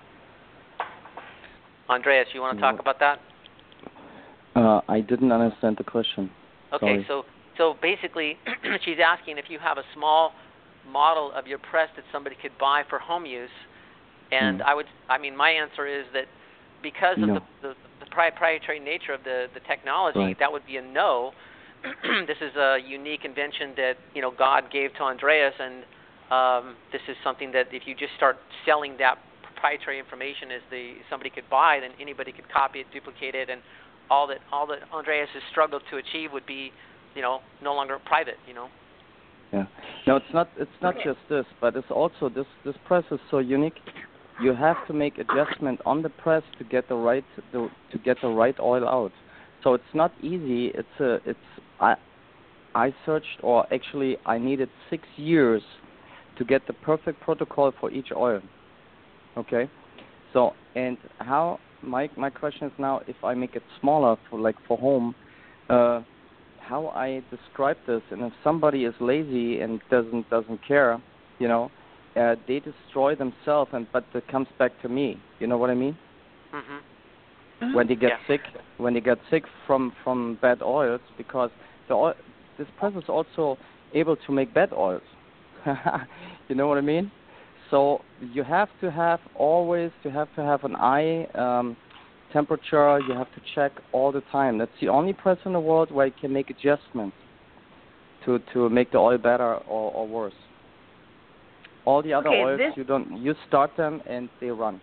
Andreas, you want to talk about that? Uh, I didn't understand the question. Okay, Sorry. so so basically she's asking if you have a small model of your press that somebody could buy for home use. And mm. I would, I mean, my answer is that because of no. the, the, the proprietary nature of the, the technology, right. that would be a no. This is a unique invention that, you know, God gave to Andreas, and um, this is something that if you just start selling that proprietary information as the somebody could buy, then anybody could copy it, duplicate it, and all that all that Andreas has struggled to achieve would be, you know, no longer private, you know. Yeah. No, it's not. It's not just this, but it's also this. This press is so unique. You have to make adjustment on the press to get the right the, to get the right oil out. So it's not easy. It's a it's I I searched, or actually I needed six years to get the perfect protocol for each oil. Okay. So and how my my question is now, if I make it smaller for like for home, uh, how I describe this, and if somebody is lazy and doesn't doesn't care, you know, uh, they destroy themselves, and but it comes back to me. You know what I mean? Mm-hmm. When they get yeah. sick, when they get sick from, from bad oils, because the oil, this press is also able to make bed oils. You know what I mean? So you have to have always, you have to have an eye um, temperature. You have to check all the time. That's the only press in the world where you can make adjustments to to make the oil better or, or worse. All the other okay, oils, this, you don't, you start them and they run.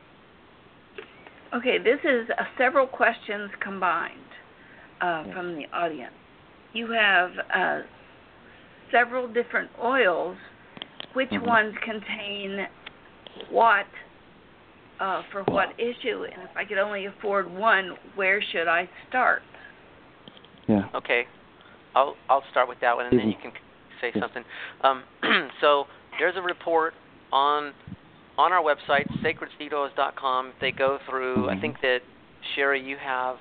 Okay, this is uh, several questions combined uh, yes. from the audience. You have uh, several different oils. Which mm-hmm. ones contain what uh, for what issue? And if I could only afford one, where should I start? Yeah. Okay, I'll I'll start with that one, and mm-hmm. then you can say yes. something. Um, so there's a report on on our website, sacred seed oils dot com. They go through. Mm-hmm. I think that Sherry, you have.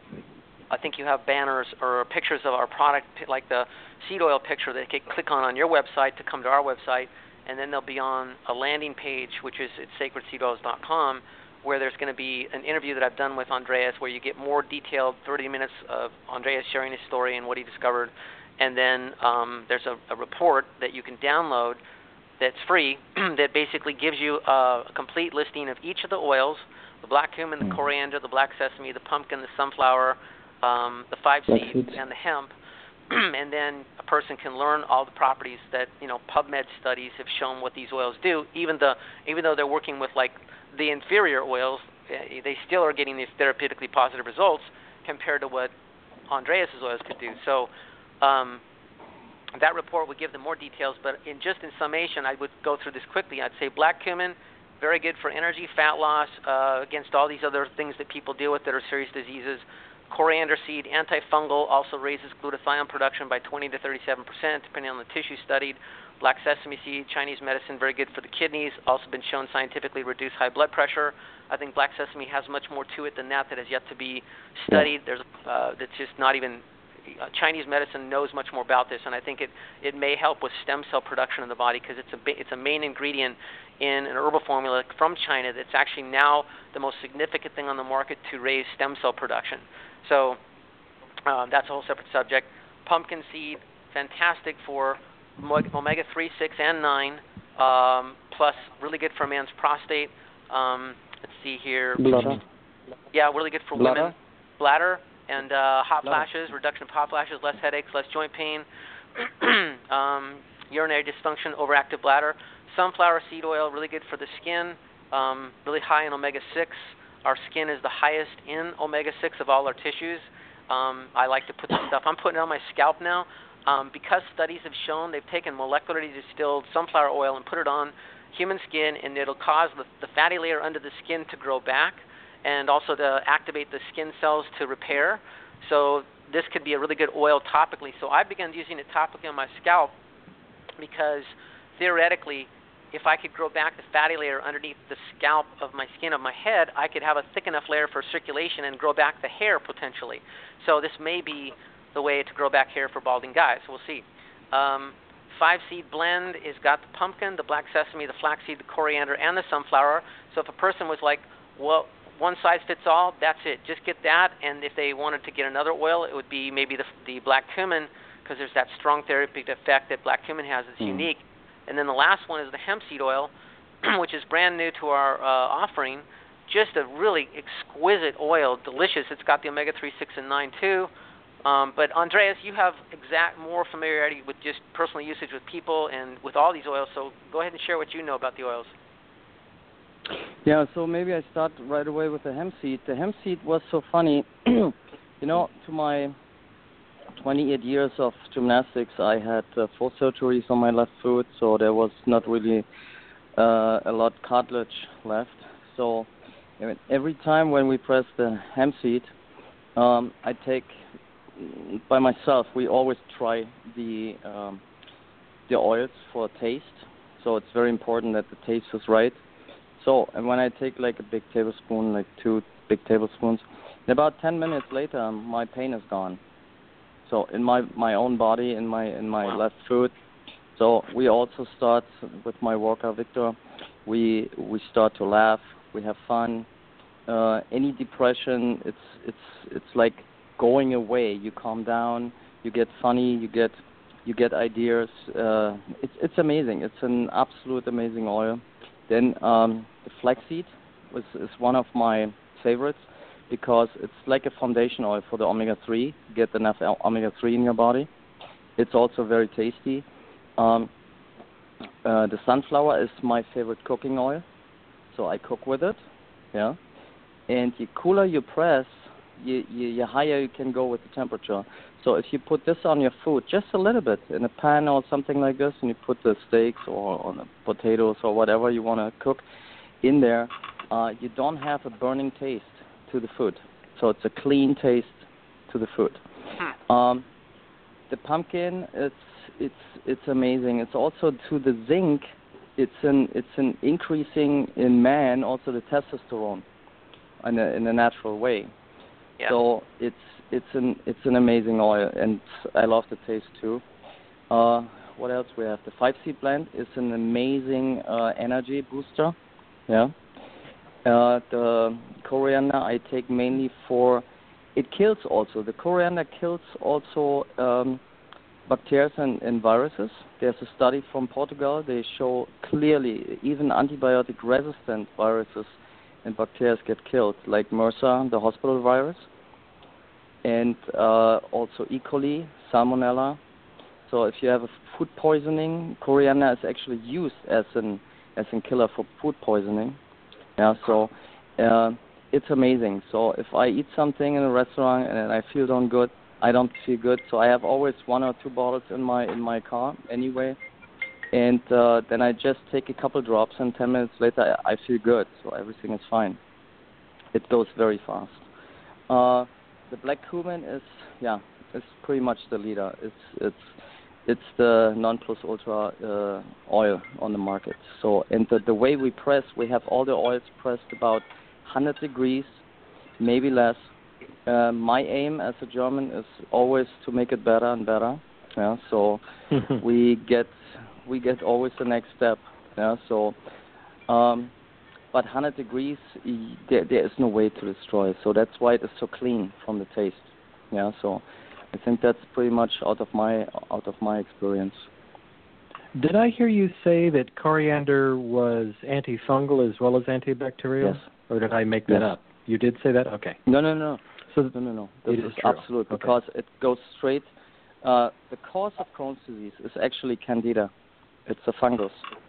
I think you have banners or pictures of our product, like the seed oil picture that they can click on on your website to come to our website, and then they'll be on a landing page, which is at sacred seed oils dot com, where there's going to be an interview that I've done with Andreas, where you get more detailed thirty minutes of Andreas sharing his story and what he discovered, and then um, there's a, a report that you can download that's free that basically gives you a, a complete listing of each of the oils: the black cumin, the coriander, the black sesame, the pumpkin, the sunflower, Um, the five seed and the hemp, and then a person can learn all the properties that, you know, PubMed studies have shown what these oils do. Even the even though they're working with like the inferior oils, they still are getting these therapeutically positive results compared to what Andreas's oils could do. So um, that report would give them more details. But in just in summation, I would go through this quickly. I'd say black cumin, very good for energy, fat loss, uh, against all these other things that people deal with that are serious diseases. Coriander seed, antifungal, also raises glutathione production by twenty to thirty-seven percent, depending on the tissue studied. Black sesame seed, Chinese medicine, very good for the kidneys, also been shown scientifically to reduce high blood pressure. I think black sesame has much more to it than that that has yet to be studied. There's uh, that's just not even uh, Chinese medicine knows much more about this, and I think it, it may help with stem cell production in the body because it's a it's a main ingredient in an herbal formula from China that's actually now the most significant thing on the market to raise stem cell production. So um, that's a whole separate subject. Pumpkin seed, fantastic for omega three, six, and nine, um, plus really good for a man's prostate. Um, let's see here. Bladder. Yeah, really good for Bladder. women. Bladder and uh, hot Bladder. flashes, reduction of hot flashes, less headaches, less joint pain, um, urinary dysfunction, overactive bladder. Sunflower seed oil, really good for the skin, um, really high in omega six. Our skin is the highest in omega six of all our tissues. Um, I like to put this stuff, I'm putting it on my scalp now um, because studies have shown they've taken molecularly distilled sunflower oil and put it on human skin, and it'll cause the, the fatty layer under the skin to grow back and also to activate the skin cells to repair. So this could be a really good oil topically. So I began using it topically on my scalp because theoretically, if I could grow back the fatty layer underneath the scalp of my skin of my head, I could have a thick enough layer for circulation and grow back the hair potentially. So this may be the way to grow back hair for balding guys. We'll see. Um, five-seed blend has got the pumpkin, the black sesame, the flaxseed, the coriander, and the sunflower. So if a person was like, well, one size fits all, that's it. Just get that. And if they wanted to get another oil, it would be maybe the, the black cumin because there's that strong therapeutic effect that black cumin has that's mm. unique. And then the last one is the hemp seed oil, which is brand new to our uh, offering. Just a really exquisite oil, delicious. It's got the omega three, six, and nine too. Um, but Andreas, you have exact more familiarity with just personal usage with people and with all these oils. So go ahead and share what you know about the oils. Yeah, so maybe I start right away with the hemp seed. The hemp seed was so funny. You know, to my twenty-eight years of gymnastics, I had uh, four surgeries on my left foot, so there was not really uh, a lot cartilage left. So I mean, every time when we press the hemp seed, um, I take by myself. We always try the um, the oils for taste. So it's very important that the taste is right. So and when I take like a big tablespoon, like two big tablespoons, about ten minutes later, my pain is gone. So in my, my own body, in my in my wow. left foot. So we also start with my worker Victor. We we start to laugh. We have fun. Uh, any depression, it's it's it's like going away. You calm down. You get funny. You get you get ideas. Uh, it's it's amazing. It's an absolute amazing oil. Then um, the flaxseed was is one of my favorites because it's like a foundation oil for the omega three. You get enough omega three in your body. It's also very tasty. Um, uh, the sunflower is my favorite cooking oil, so I cook with it. Yeah, and the cooler you press, you, you, the higher you can go with the temperature. So if you put this on your food, just a little bit, in a pan or something like this, and you put the steaks or on the potatoes or whatever you want to cook in there, uh, you don't have a burning taste to the food. So it's a clean taste to the food. Um, the pumpkin, it's it's it's amazing. It's also to the zinc. It's an it's an increasing in man also the testosterone in a in a natural way. Yeah. So it's it's an it's an amazing oil, and I love the taste too. Uh, what else we have? The five seed blend is an amazing uh, energy booster. Yeah. Uh, the coriander I take mainly for it kills also. The coriander kills also um, bacteria and, and viruses. There's a study from Portugal. They show clearly even antibiotic resistant viruses and bacteria get killed, like MRSA, the hospital virus, and uh, also E. coli, Salmonella. So if you have a food poisoning, coriander is actually used as an as a killer for food poisoning. Yeah, so uh, it's amazing. So if I eat something in a restaurant and I feel don't good, I don't feel good. So I have always one or two bottles in my in my car anyway, and uh, then I just take a couple drops, and ten minutes later I, I feel good. So everything is fine. It goes very fast. Uh, the black cumin is yeah, it's pretty much the leader. It's it's it's the non plus ultra uh, oil on the market. So and the, the way we press, we have all the oils pressed about one hundred degrees, maybe less. Uh, my aim as a German is always to make it better and better. Yeah, so we get we get always the next step. Yeah, so um, but one hundred degrees, there, there is no way to destroy. So that's why it is so clean from the taste. Yeah, so I think that's pretty much out of my out of my experience. Did I hear you say that coriander was antifungal as well as antibacterial? Yes. Or did I make that yes. up? You did say that? Okay. No, no, no. So no, no, no. This is is true. absolute okay. because it goes straight. Uh, the cause of Crohn's disease is actually Candida. It's a fungus,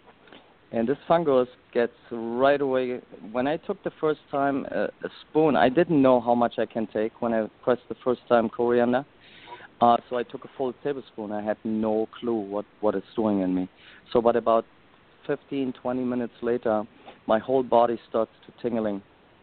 and this fungus gets right away. When I took the first time a, a spoon, I didn't know how much I can take. When I pressed the first time coriander, uh, so I took a full tablespoon. I had no clue what what it's doing in me. So, but about fifteen, twenty minutes later, my whole body starts to tingling.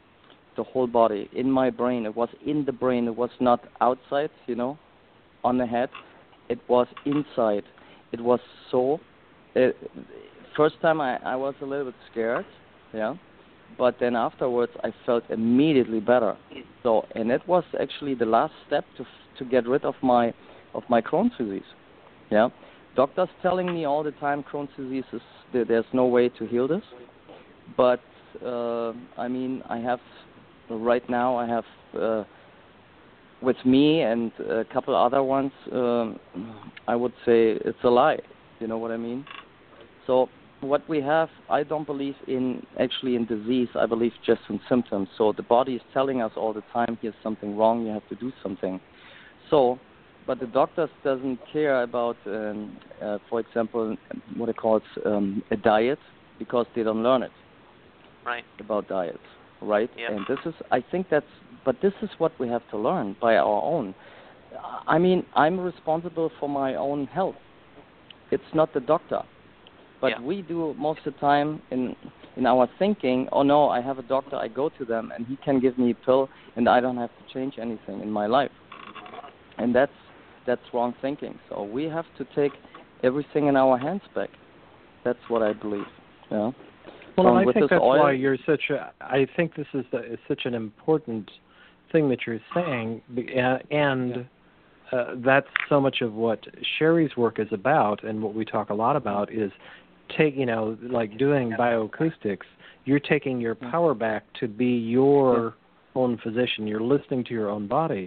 The whole body, in my brain. It was in the brain. It was not outside, you know, on the head. It was inside. It was so... It, first time I, I was a little bit scared, yeah, but then afterwards I felt immediately better. So, and it was actually the last step to to get rid of my of my Crohn's disease, yeah. Doctors telling me all the time Crohn's disease is there's no way to heal this, but uh, I mean I have right now I have uh, with me and a couple other ones. Um, I would say it's a lie. You know what I mean? So what we have, I don't believe in actually in disease. I believe just in symptoms. So the body is telling us all the time, here's something wrong, you have to do something. So, but the doctors doesn't care about, um, uh, for example, what it calls um, a diet, because they don't learn it. Right. About diets, right? Yep. And this is, I think that's, but this is what we have to learn by our own. I mean, I'm responsible for my own health. It's not the doctor. But yeah. we do most of the time in in our thinking, oh no, I have a doctor, I go to them, and he can give me a pill, and I don't have to change anything in my life. And that's that's wrong thinking. So we have to take everything in our hands back. That's what I believe. Yeah. Well, so and I think that's oil, why you're such a. I think this is, the, is such an important thing that you're saying, and. Yeah. Uh, that's so much of what Sherry's work is about, and what we talk a lot about is take, you know, like doing bioacoustics. You're taking your power back to be your own physician. You're listening to your own body,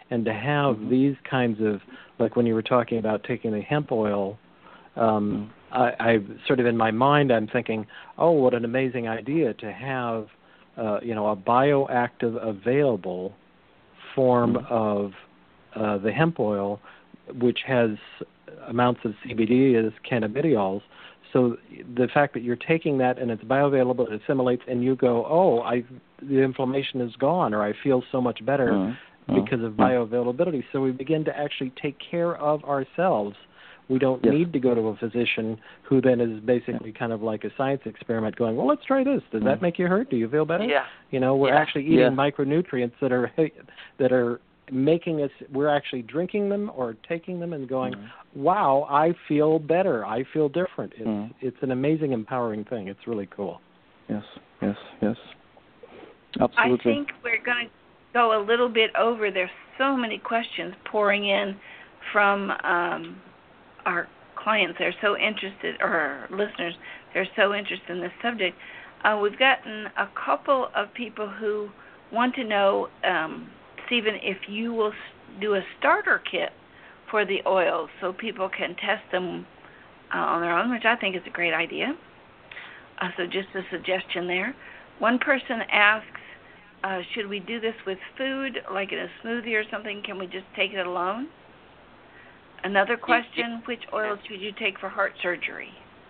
And to have mm-hmm. these kinds of, like when you were talking about taking the hemp oil, um, mm-hmm. I, I sort of in my mind I'm thinking, oh, what an amazing idea to have, uh, you know, a bioactive available form mm-hmm. of uh, the hemp oil, which has amounts of C B D as cannabidiols. So the fact that you're taking that and it's bioavailable, it assimilates, and you go, oh, I the inflammation is gone, or I feel so much better mm-hmm. because of bioavailability. So we begin to actually take care of ourselves. We don't yes. need to go to a physician who then is basically kind of like a science experiment going, well, let's try this. Does mm-hmm. that make you hurt? Do you feel better? Yeah. You know, we're yeah. actually eating yeah. micronutrients that are that are making us, we're actually drinking them or taking them and going, mm-hmm. wow, I feel better. I feel different. It's mm-hmm. it's an amazing, empowering thing. It's really cool. Yes, yes, yes. Absolutely. I think we're going to go a little bit over. There's so many questions pouring in from um, our clients. They're so interested, or our listeners, they're so interested in this subject. Uh, we've gotten a couple of people who want to know, um, Stephen, if you will do a starter kit for the oils so people can test them uh, on their own, which I think is a great idea. Uh, so just a suggestion there. One person asks, uh, should we do this with food, like in a smoothie or something? Can we just take it alone? Another question, which oils should you take for heart surgery?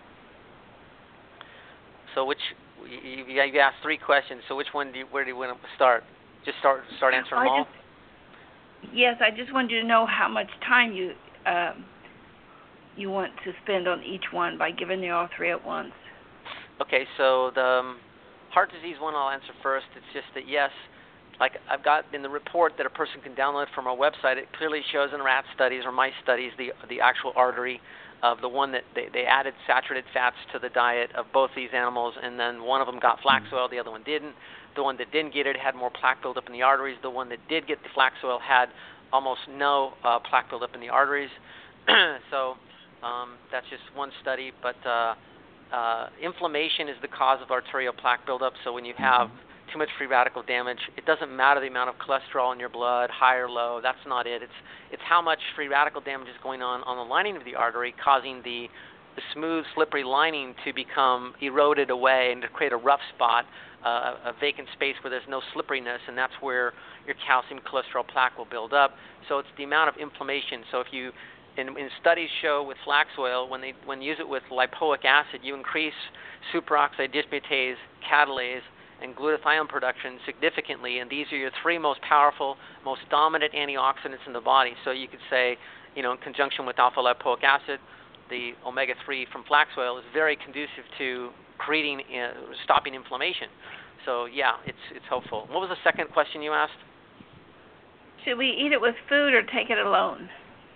So which, you, you asked three questions, so which one do you, where do you want to start? Just start start answering them all? Just, yes, I just wanted you to know how much time you um, you want to spend on each one by giving you all three at once. Okay, so the um, heart disease one I'll answer first. It's just that, yes, like I've got in the report that a person can download from our website, it clearly shows in rat studies or mice studies the the actual artery of the one that they, they added saturated fats to the diet of both these animals, and then one of them got flax oil, the other one didn't. The one that didn't get it had more plaque buildup in the arteries. The one that did get the flax oil had almost no uh, plaque buildup in the arteries. so um, that's just one study. But uh, uh, inflammation is the cause of arterial plaque buildup. So when you have too much free radical damage, it doesn't matter the amount of cholesterol in your blood, high or low. That's not it. It's it's how much free radical damage is going on on the lining of the artery, causing the the smooth, slippery lining to become eroded away and to create a rough spot, uh, a vacant space where there's no slipperiness, and that's where your calcium, cholesterol, plaque will build up. So it's the amount of inflammation. So if you, in, in studies show with flax oil, when they when you use it with lipoic acid, you increase superoxide dismutase, catalase, and glutathione production significantly, and these are your three most powerful, most dominant antioxidants in the body. So you could say, you know, in conjunction with alpha-lipoic acid, the omega three from flax oil is very conducive to creating, uh, stopping inflammation. So yeah, it's it's helpful. What was the second question you asked? Should we eat it with food or take it alone?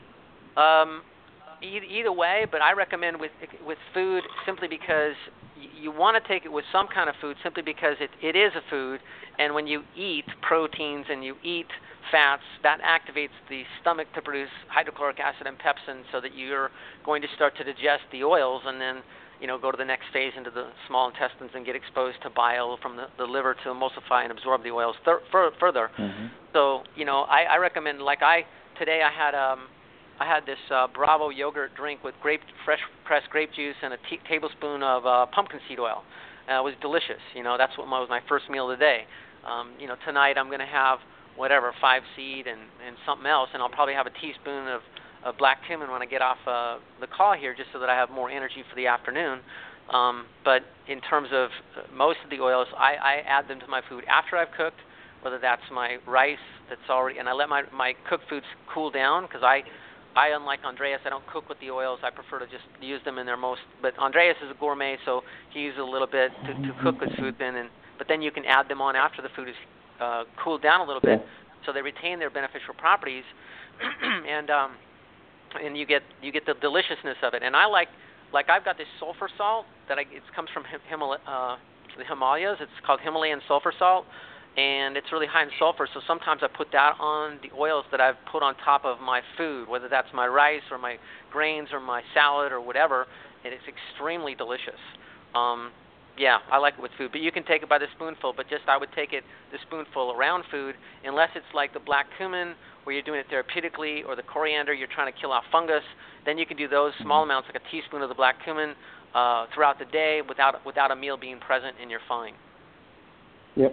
Um, either, either way, but I recommend with with food simply because you want to take it with some kind of food simply because it, it is a food, and when you eat proteins and you eat fats, that activates the stomach to produce hydrochloric acid and pepsin so that you're going to start to digest the oils and then, you know, go to the next phase into the small intestines and get exposed to bile from the, the liver to emulsify and absorb the oils thir- fur- further. Mm-hmm. So, you know, I, I recommend, like I, today I had um, I had this uh, Bravo yogurt drink with grape, fresh pressed grape juice and a t- tablespoon of uh, pumpkin seed oil. Uh, it was delicious. You know, that's what my, was my first meal of the day. Um, you know, tonight I'm going to have whatever, five seed and, and something else, and I'll probably have a teaspoon of, of black cumin when I get off uh, the call here just so that I have more energy for the afternoon. Um, but in terms of most of the oils, I, I add them to my food after I've cooked, whether that's my rice that's already, and I let my, my cooked foods cool down because I, I, unlike Andreas, I don't cook with the oils. I prefer to just use them in their most, but Andreas is a gourmet, so he uses a little bit to, to cook his food in, and, but then you can add them on after the food is uh, cooled down a little bit so they retain their beneficial properties, and um, and you get you get the deliciousness of it. And I like, like I've got this sulfur salt that I, it comes from Himal- uh, the Himalayas. It's called Himalayan sulfur salt, and it's really high in sulfur, so sometimes I put that on the oils that I've put on top of my food, whether that's my rice or my grains or my salad or whatever, and it's extremely delicious. Um, Yeah, I like it with food, but you can take it by the spoonful. But just I would take it the spoonful around food, unless it's like the black cumin where you're doing it therapeutically, or the coriander you're trying to kill off fungus. Then you can do those small amounts, like a teaspoon of the black cumin, uh, throughout the day without without a meal being present, and you're fine. Yep.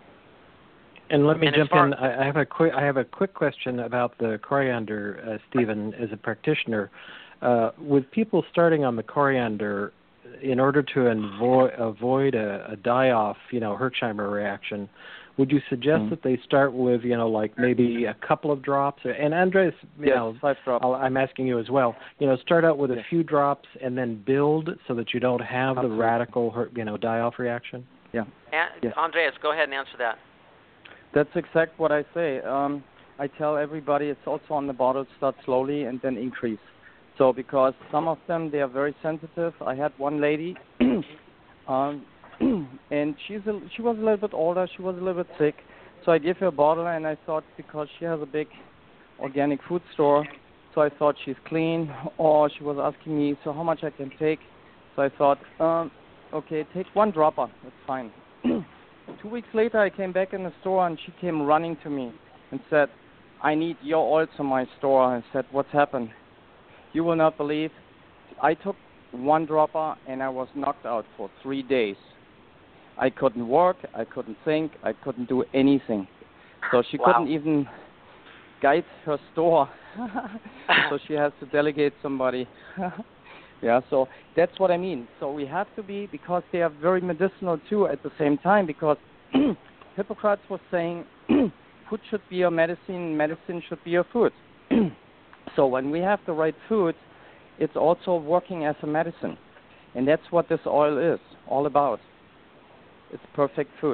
And let me and jump far, in. I, I have a quick I have a quick question about the coriander, uh, Stephen, as a practitioner. Uh, with people starting on the coriander, in order to avoid avoid a, a die-off, you know, Herxheimer reaction, would you suggest mm-hmm. that they start with, you know, like maybe a couple of drops? And Andreas, you yes, know, five drops. I'll, I'm asking you as well. You know, start out with yes. a few drops and then build so that you don't have Absolutely. the radical, you know, die-off reaction. Yeah. And, yes. Andreas, go ahead and answer that. That's exactly what I say. Um, I tell everybody it's also on the bottle, start slowly and then increase. So because some of them, they are very sensitive. I had one lady, um, and she's a, she was a little bit older. She was a little bit sick. So I gave her a bottle, and I thought because she has a big organic food store, so I thought she's clean. Or she was asking me, so how much I can take? So I thought, um, okay, take one dropper. That's fine. Two weeks later, I came back in the store, and she came running to me and said, I need your oils in my store. I said, what's happened? You will not believe, I took one dropper and I was knocked out for three days. I couldn't work, I couldn't think, I couldn't do anything. So she wow. couldn't even guide her store. So she has to delegate somebody. Yeah, so that's what I mean. So we have to be, because they are very medicinal too at the same time, because Hippocrates was saying food should be your medicine, medicine should be your food. So when we have the right food, it's also working as a medicine. And that's what this oil is all about. It's perfect food.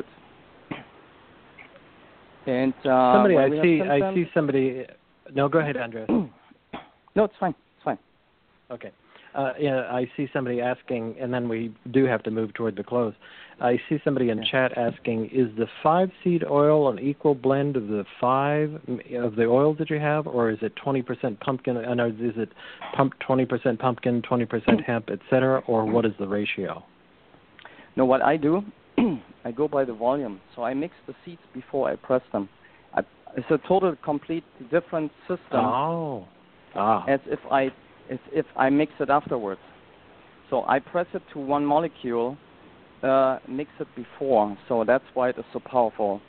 And uh, somebody, I see, symptoms, I see somebody. No, go ahead, Andreas. No, it's fine. It's fine. Okay. Uh, yeah, I see somebody asking, and then we do have to move toward the close. I see somebody in yeah. chat asking, is the five seed oil an equal blend of the five of the oils that you have, or is it twenty percent pumpkin, and is it pump twenty percent pumpkin, twenty percent hemp, et cetera, or what is the ratio? No, what I do, I go by the volume. So I mix the seeds before I press them. I, it's a total, complete, different system. Oh. Ah. As if I, as if I mix it afterwards. So I press it to one molecule. Uh, mix it before, so that's why it is so powerful.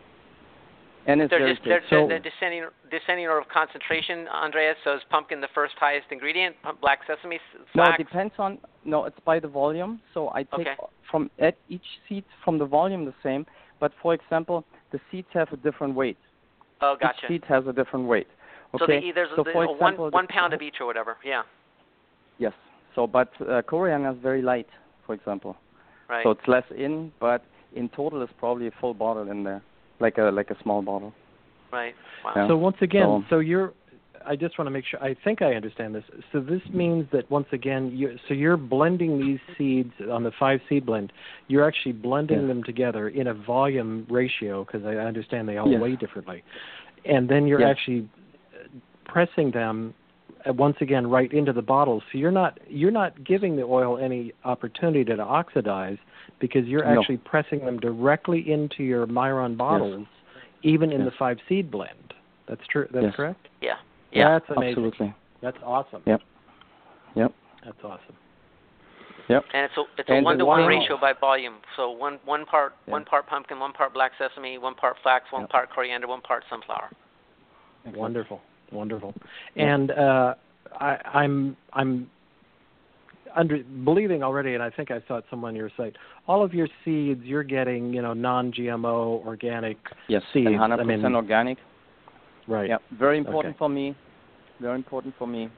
And it's they're very just, they're, so, they're descending, descending order of concentration, Andreas. So is pumpkin the first highest ingredient? Black sesame, flax? No, it depends on. No, it's by the volume. So I take okay. from at each seed from the volume the same. But for example, the seeds have a different weight. Oh, gotcha. Each seed has a different weight. Okay. So the, there's so the, for one example, one the, pound of each or whatever. Yeah. Yes. So, but uh, coriander is very light, for example. Right. So it's less in, but in total it's probably a full bottle in there, like a like a small bottle. Right. Wow. Yeah. So once again, so, so you're. I just want to make sure. I think I understand this. So this means that once again, you so you're blending these seeds on the five seed blend. You're actually blending yes. them together in a volume ratio, because I understand they all yes. weigh differently, and then you're yes. actually pressing them once again right into the bottle. So you're not you're not giving the oil any opportunity to oxidize, because you're no. actually pressing them directly into your Myron bottles, yes. even in yes. the five seed blend. That's true. That's yes. correct. Yeah. Yeah. That's amazing. Absolutely. That's awesome. Yep. Yep. That's awesome. Yep. And it's a it's and a one to one wow. ratio by volume. So one one part yeah. one part pumpkin, one part black sesame, one part flax, one yep. part coriander, one part sunflower. Wonderful. Wonderful. Yeah. And uh, I, I'm I'm under believing already, and I think I saw it somewhere on your site. All of your seeds, you're getting, you know, non-G M O organic yes, seeds. one hundred percent I mean, organic. Right. Yeah, very important okay. for me. Very important for me.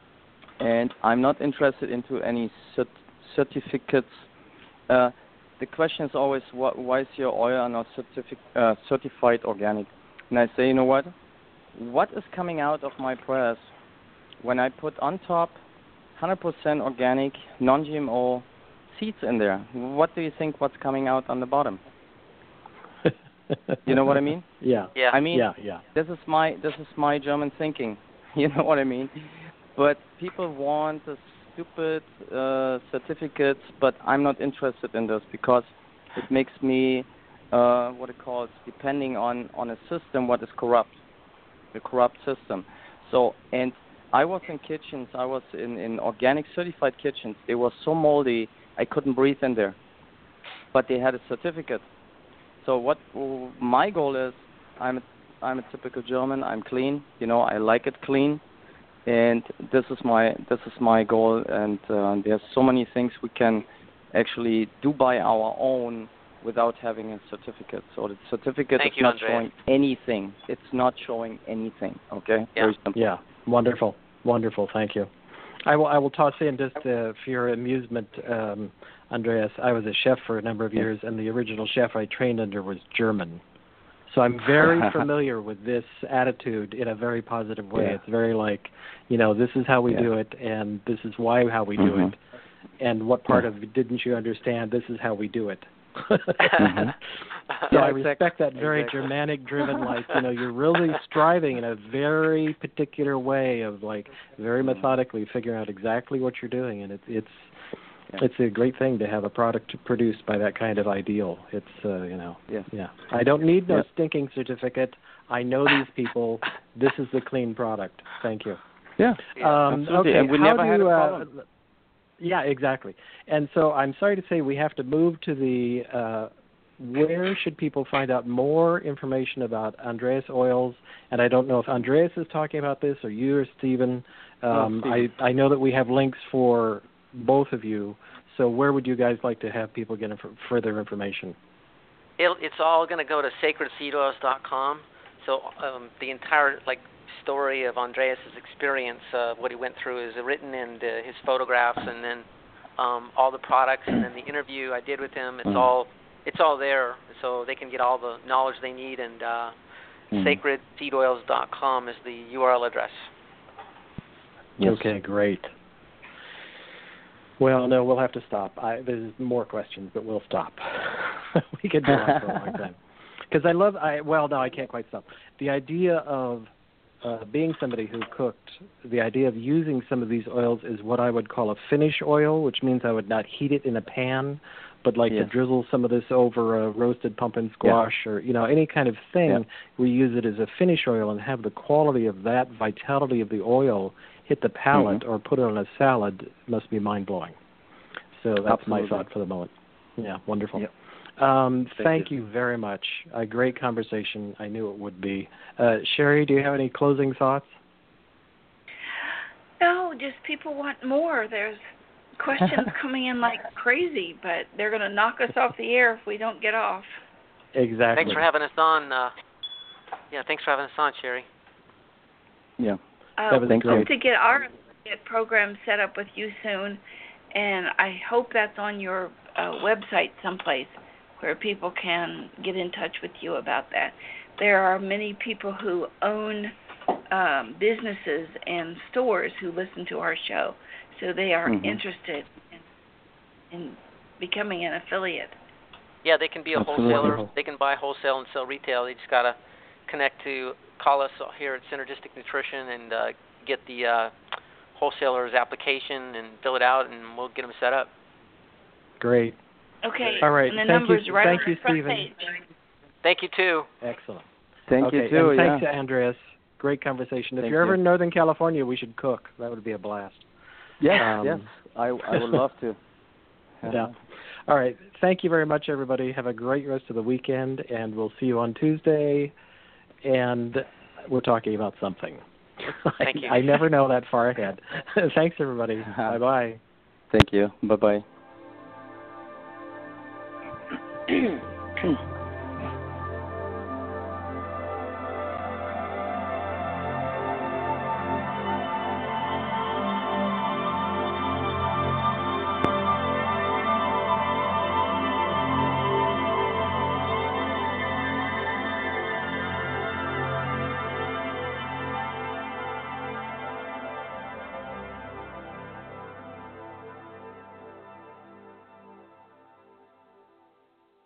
And I'm not interested into any cert- certificates. Uh, the question is always, wh- why is your oil not certific- uh, certified organic? And I say, you know what? What is coming out of my press when I put on top one hundred percent organic, non-G M O seeds in there? What do you think what's coming out on the bottom? You know what I mean? Yeah. Yeah. I mean, yeah, yeah. this is my this is my German thinking. You know what I mean? But people want the stupid uh, certificates, but I'm not interested in this, because it makes me uh, what it calls depending on, on a system what is corrupt, the corrupt system. So and I was in kitchens. I was in, in organic certified kitchens. They were so moldy I couldn't breathe in there, but they had a certificate. So what my goal is, I'm a, I'm a typical German. I'm clean. You know, I like it clean, and this is my this is my goal. And uh, there's so many things we can actually do by our own without having a certificate. So the certificate Thank is you, not Andreas. showing anything. It's not showing anything. Okay. Yeah. Very simple. Yeah. Wonderful. Wonderful. Thank you. I will, I will toss in just uh, for your amusement, um, Andreas, I was a chef for a number of years, and the original chef I trained under was German. So I'm very familiar with this attitude in a very positive way. Yeah. It's very like, you know, this is how we yeah. do it, and this is why how we do mm-hmm. it. And what part yeah. of it didn't you understand? This is how we do it. mm-hmm. So Yeah, I exactly. respect that very exactly. Germanic-driven, like, you know, you're really striving in a very particular way of, like, very methodically figuring out exactly what you're doing, and it's it's yeah. it's a great thing to have a product produced by that kind of ideal. It's, uh, you know, yeah. yeah. I don't need no yeah. stinking certificate. I know these people. This is the clean product. Thank you. Yeah, Um, absolutely. okay, And we how never do, had a uh, problem. Yeah, exactly. And so I'm sorry to say we have to move to the, uh, where should people find out more information about Andreas Oils? And I don't know if Andreas is talking about this or you or Stephen. Um, oh, Stephen. I, I know that we have links for both of you. So where would you guys like to have people get inf- further information? It'll, it's all going to go to sacred seed oils dot com. So um, the entire like story of Andreas' experience, uh, what he went through, is written in uh, his photographs, and then um, all the products, and then the interview I did with him. It's mm. all it's all there, so they can get all the knowledge they need. And uh, mm. sacred seed oils dot com is the U R L address. Yes. Okay, great. Well, no, we'll have to stop. I, there's more questions, but we'll stop. We could go on for a long time. Because I love, I well, no, I can't quite stop. The idea of uh, being somebody who cooked, the idea of using some of these oils is what I would call a finish oil, which means I would not heat it in a pan, but like Yes. to drizzle some of this over a roasted pumpkin squash yeah. or, you know, any kind of thing. Yeah. We use it as a finish oil and have the quality of that vitality of the oil hit the palate mm-hmm. or put it on a salad must be mind-blowing. So that's Absolutely. my thought for the moment. Yeah, wonderful. Yep. Um, thank thank you. you very much. A great conversation. I knew it would be. Uh, Sherry, do you have any closing thoughts? No, just people want more. There's questions coming in like crazy, but they're going to knock us off the air if we don't get off. Exactly. Thanks for having us on. Uh, yeah, thanks for having us on, Sherry. Yeah. Uh, That was we great. hope to get our affiliate program set up with you soon, and I hope that's on your uh, website someplace where people can get in touch with you about that. There are many people who own um, businesses and stores who listen to our show, so they are mm-hmm. interested in, in becoming an affiliate. Yeah, they can be a Absolutely. wholesaler. They can buy wholesale and sell retail. They just got to connect to, call us here at Synergistic Nutrition and uh, get the uh, wholesaler's application and fill it out, and we'll get them set up. Great. Okay. All right. And the Thank number's you. right Thank on you, the front Stephen. page. Thank you, too. Excellent. Thank okay. you, too. And yeah. thanks to Andreas. Great conversation. If Thank you're ever you. in Northern California, we should cook. That would be a blast. Yes, Um, yes. I, I would love to. Yeah. All right. Thank you very much, everybody. Have a great rest of the weekend, and we'll see you on Tuesday. And we're talking about something. Thank I, you. I never know that far ahead. Thanks, everybody. Bye-bye. Thank you. Bye-bye.